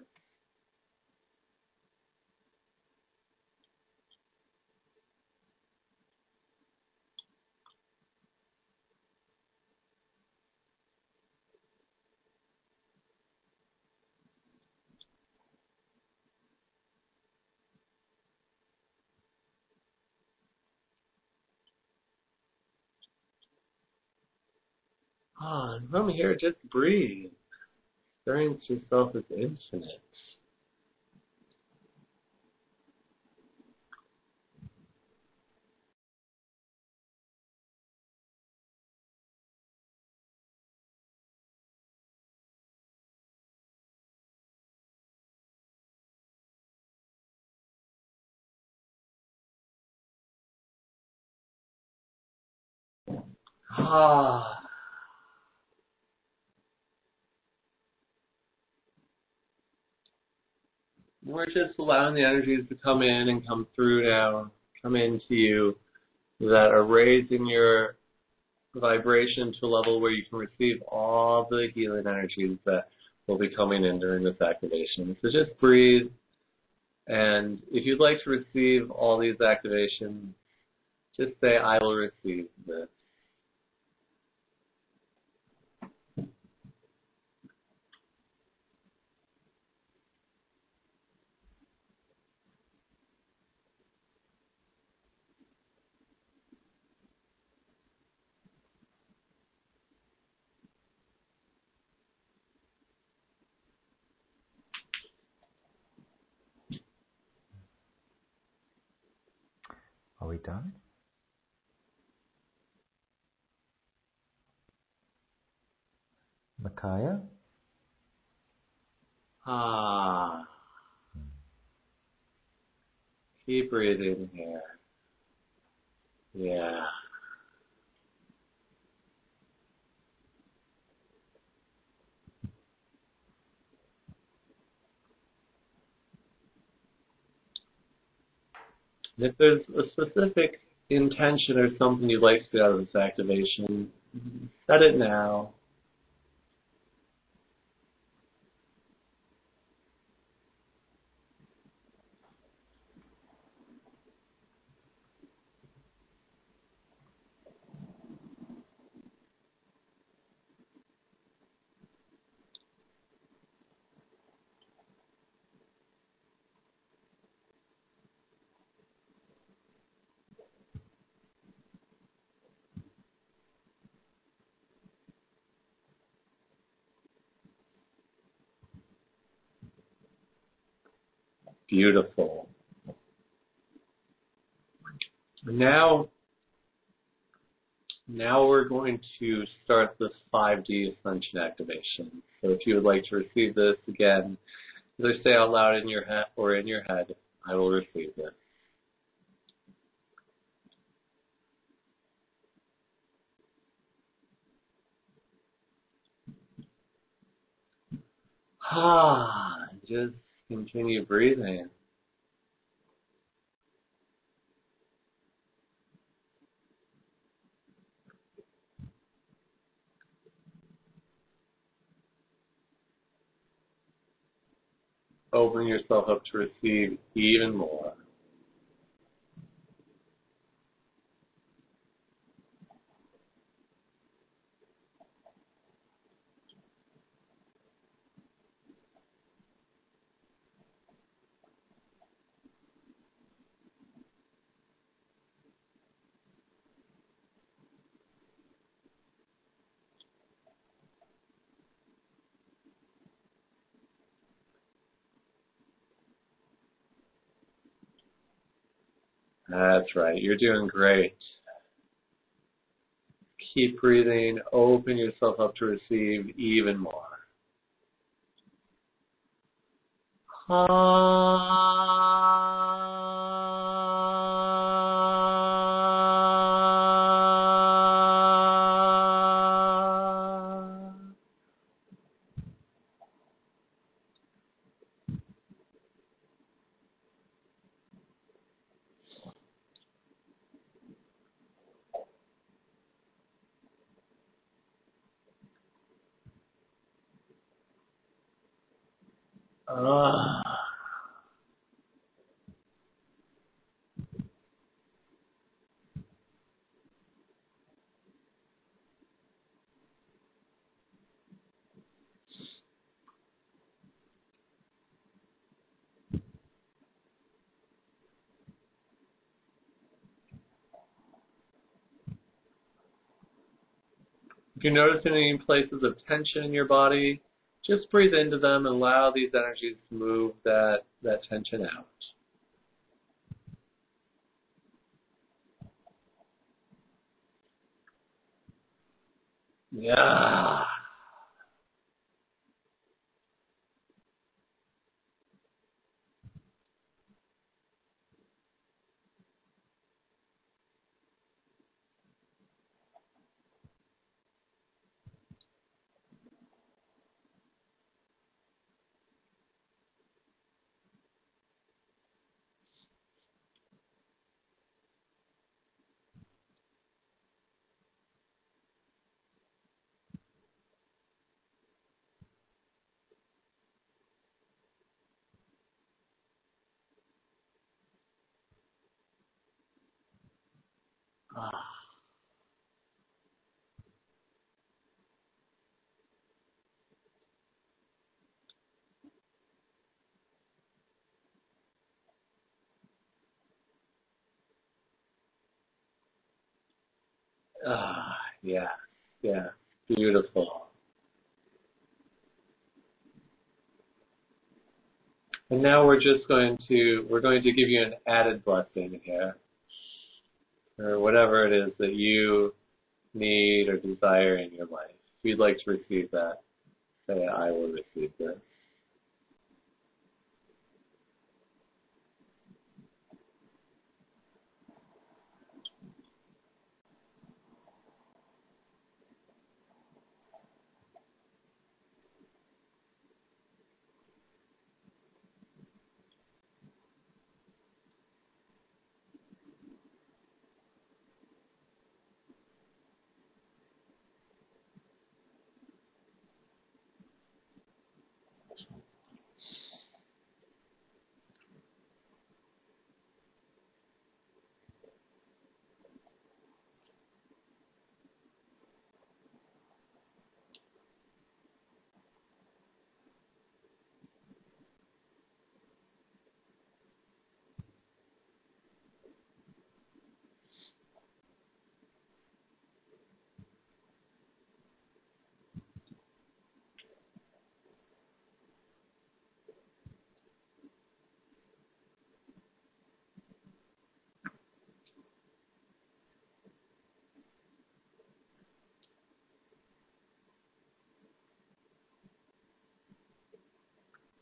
And from here, just breathe. Experience yourself as infinite. We're just allowing the energies to come in and come through now, come into you, that are raising your vibration to a level where you can receive all the healing energies that will be coming in during this activation. So just breathe, and if you'd like to receive all these activations, just say, I will receive this.
Are we done? Makaya?
Keep breathing here. Yeah. And if there's a specific intention or something you'd like to get out of this activation, set it now. Beautiful. Now we're going to start the 5D Ascension activation. So if you would like to receive this again, either say out loud in your head or in your head, I will receive this. Just continue breathing. Open yourself up to receive even more. That's right. You're doing great. Keep breathing. Open yourself up to receive even more. If you're noticing any places of tension in your body, just breathe into them and allow these energies to move that tension out. Yeah. Yeah, yeah, beautiful. And now we're going to give you an added blessing here, or whatever it is that you need or desire in your life. If you'd like to receive that, say, I will receive this.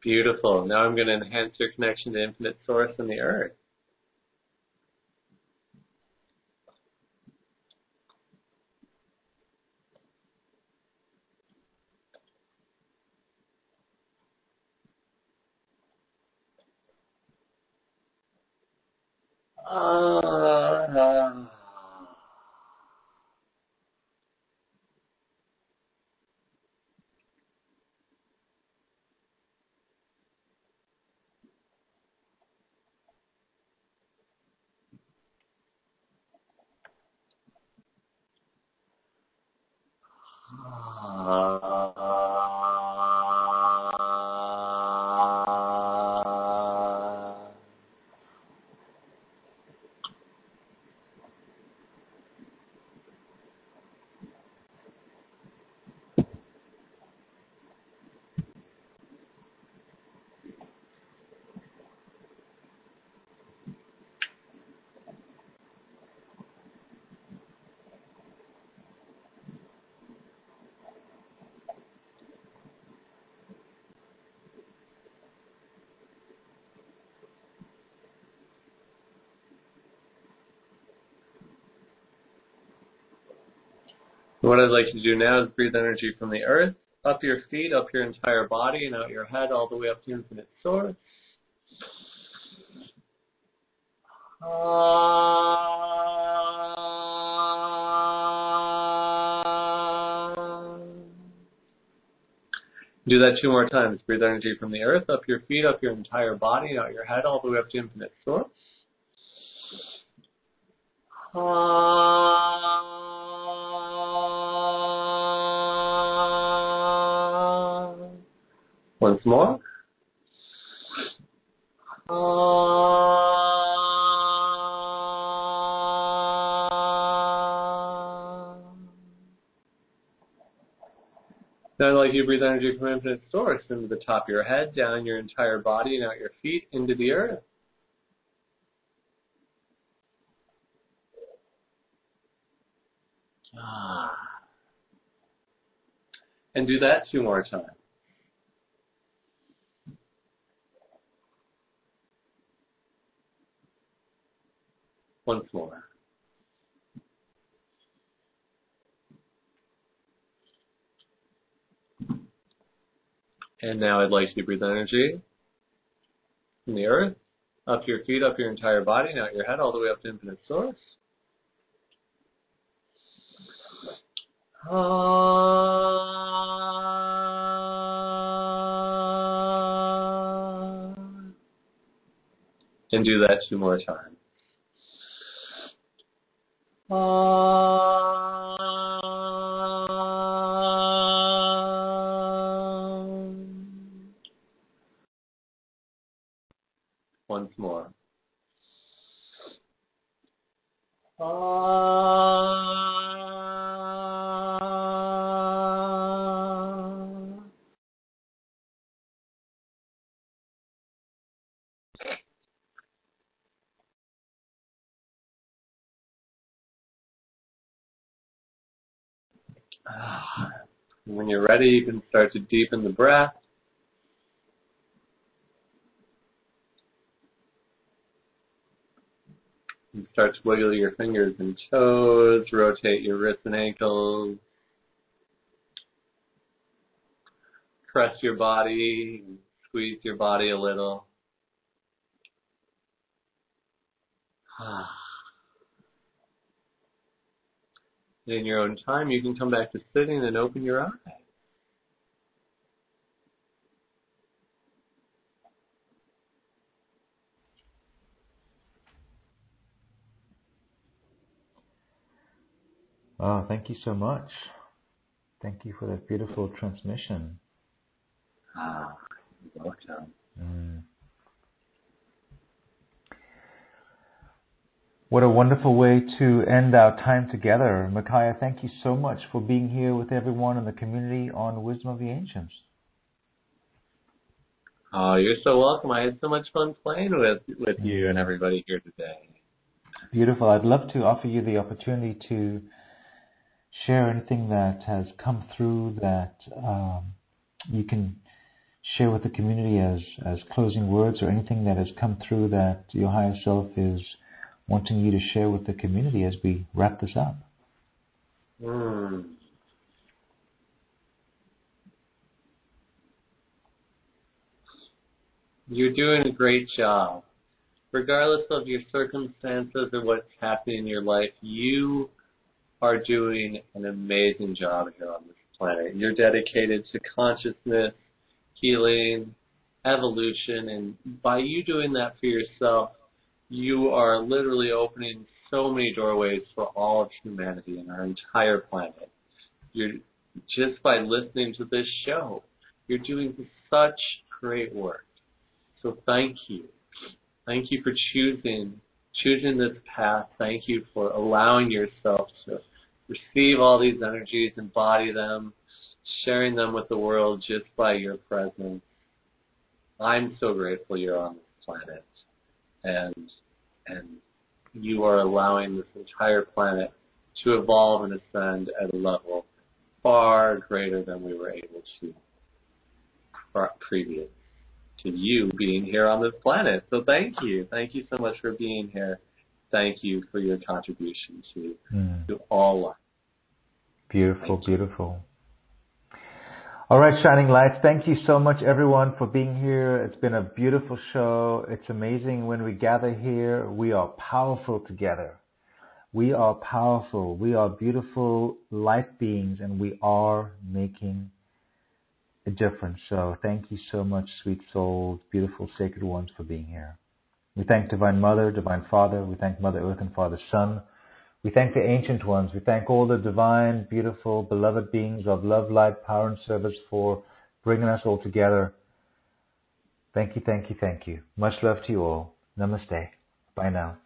Beautiful. Now I'm going to enhance your connection to Infinite Source and the Earth. What I'd like you to do now is breathe energy from the Earth, up your feet, up your entire body, and out your head all the way up to Infinite Source. Do that 2 more times. Breathe energy from the Earth, up your feet, up your entire body, and out your head all the way up to Infinite Source. Once more. Now I'd like you to breathe energy from Infinite Source into the top of your head, down your entire body, and out your feet into the Earth. And do that 2 more times. Once more. And now I'd like you to breathe energy from the Earth, up your feet, up your entire body, and out your head all the way up to Infinite Source. And do that 2 more times. Once more. When you're ready, you can start to deepen the breath. You start to wiggle your fingers and toes, rotate your wrists and ankles, press your body, squeeze your body a little. In your own time, you can come back to sitting and open your eyes.
Oh, thank you so much. Thank you for that beautiful transmission.
You're welcome.
What a wonderful way to end our time together. Micaiah, thank you so much for being here with everyone in the community on Wisdom of the Ancients.
Oh, you're so welcome. I had so much fun playing with you and everybody here today.
Beautiful. I'd love to offer you the opportunity to share anything that has come through that you can share with the community as closing words, or anything that has come through that your higher self is wanting you to share with the community as we wrap this up?
You're doing a great job. Regardless of your circumstances or what's happening in your life, you are doing an amazing job here on this planet. You're dedicated to consciousness, healing, evolution, and by you doing that for yourself, you are literally opening so many doorways for all of humanity and our entire planet. You're just by listening to this show, you're doing such great work. So thank you. Thank you for choosing this path. Thank you for allowing yourself to receive all these energies, embody them, sharing them with the world just by your presence. I'm so grateful you're on this planet, and you are allowing this entire planet to evolve and ascend at a level far greater than we were able to previous to you being here on this planet. So thank you. Thank you so much for being here. Thank you for your contribution to all life.
Beautiful, beautiful. All right, Shining Lights, thank you so much, everyone, for being here. It's been a beautiful show. It's amazing when we gather here. We are powerful together. We are powerful. We are beautiful light beings, and we are making a difference. So thank you so much, sweet souls, beautiful sacred ones, for being here. We thank Divine Mother, Divine Father. We thank Mother Earth and Father Sun. We thank the ancient ones. We thank all the divine, beautiful, beloved beings of love, light, power, and service for bringing us all together. Thank you, thank you, thank you. Much love to you all. Namaste. Bye now.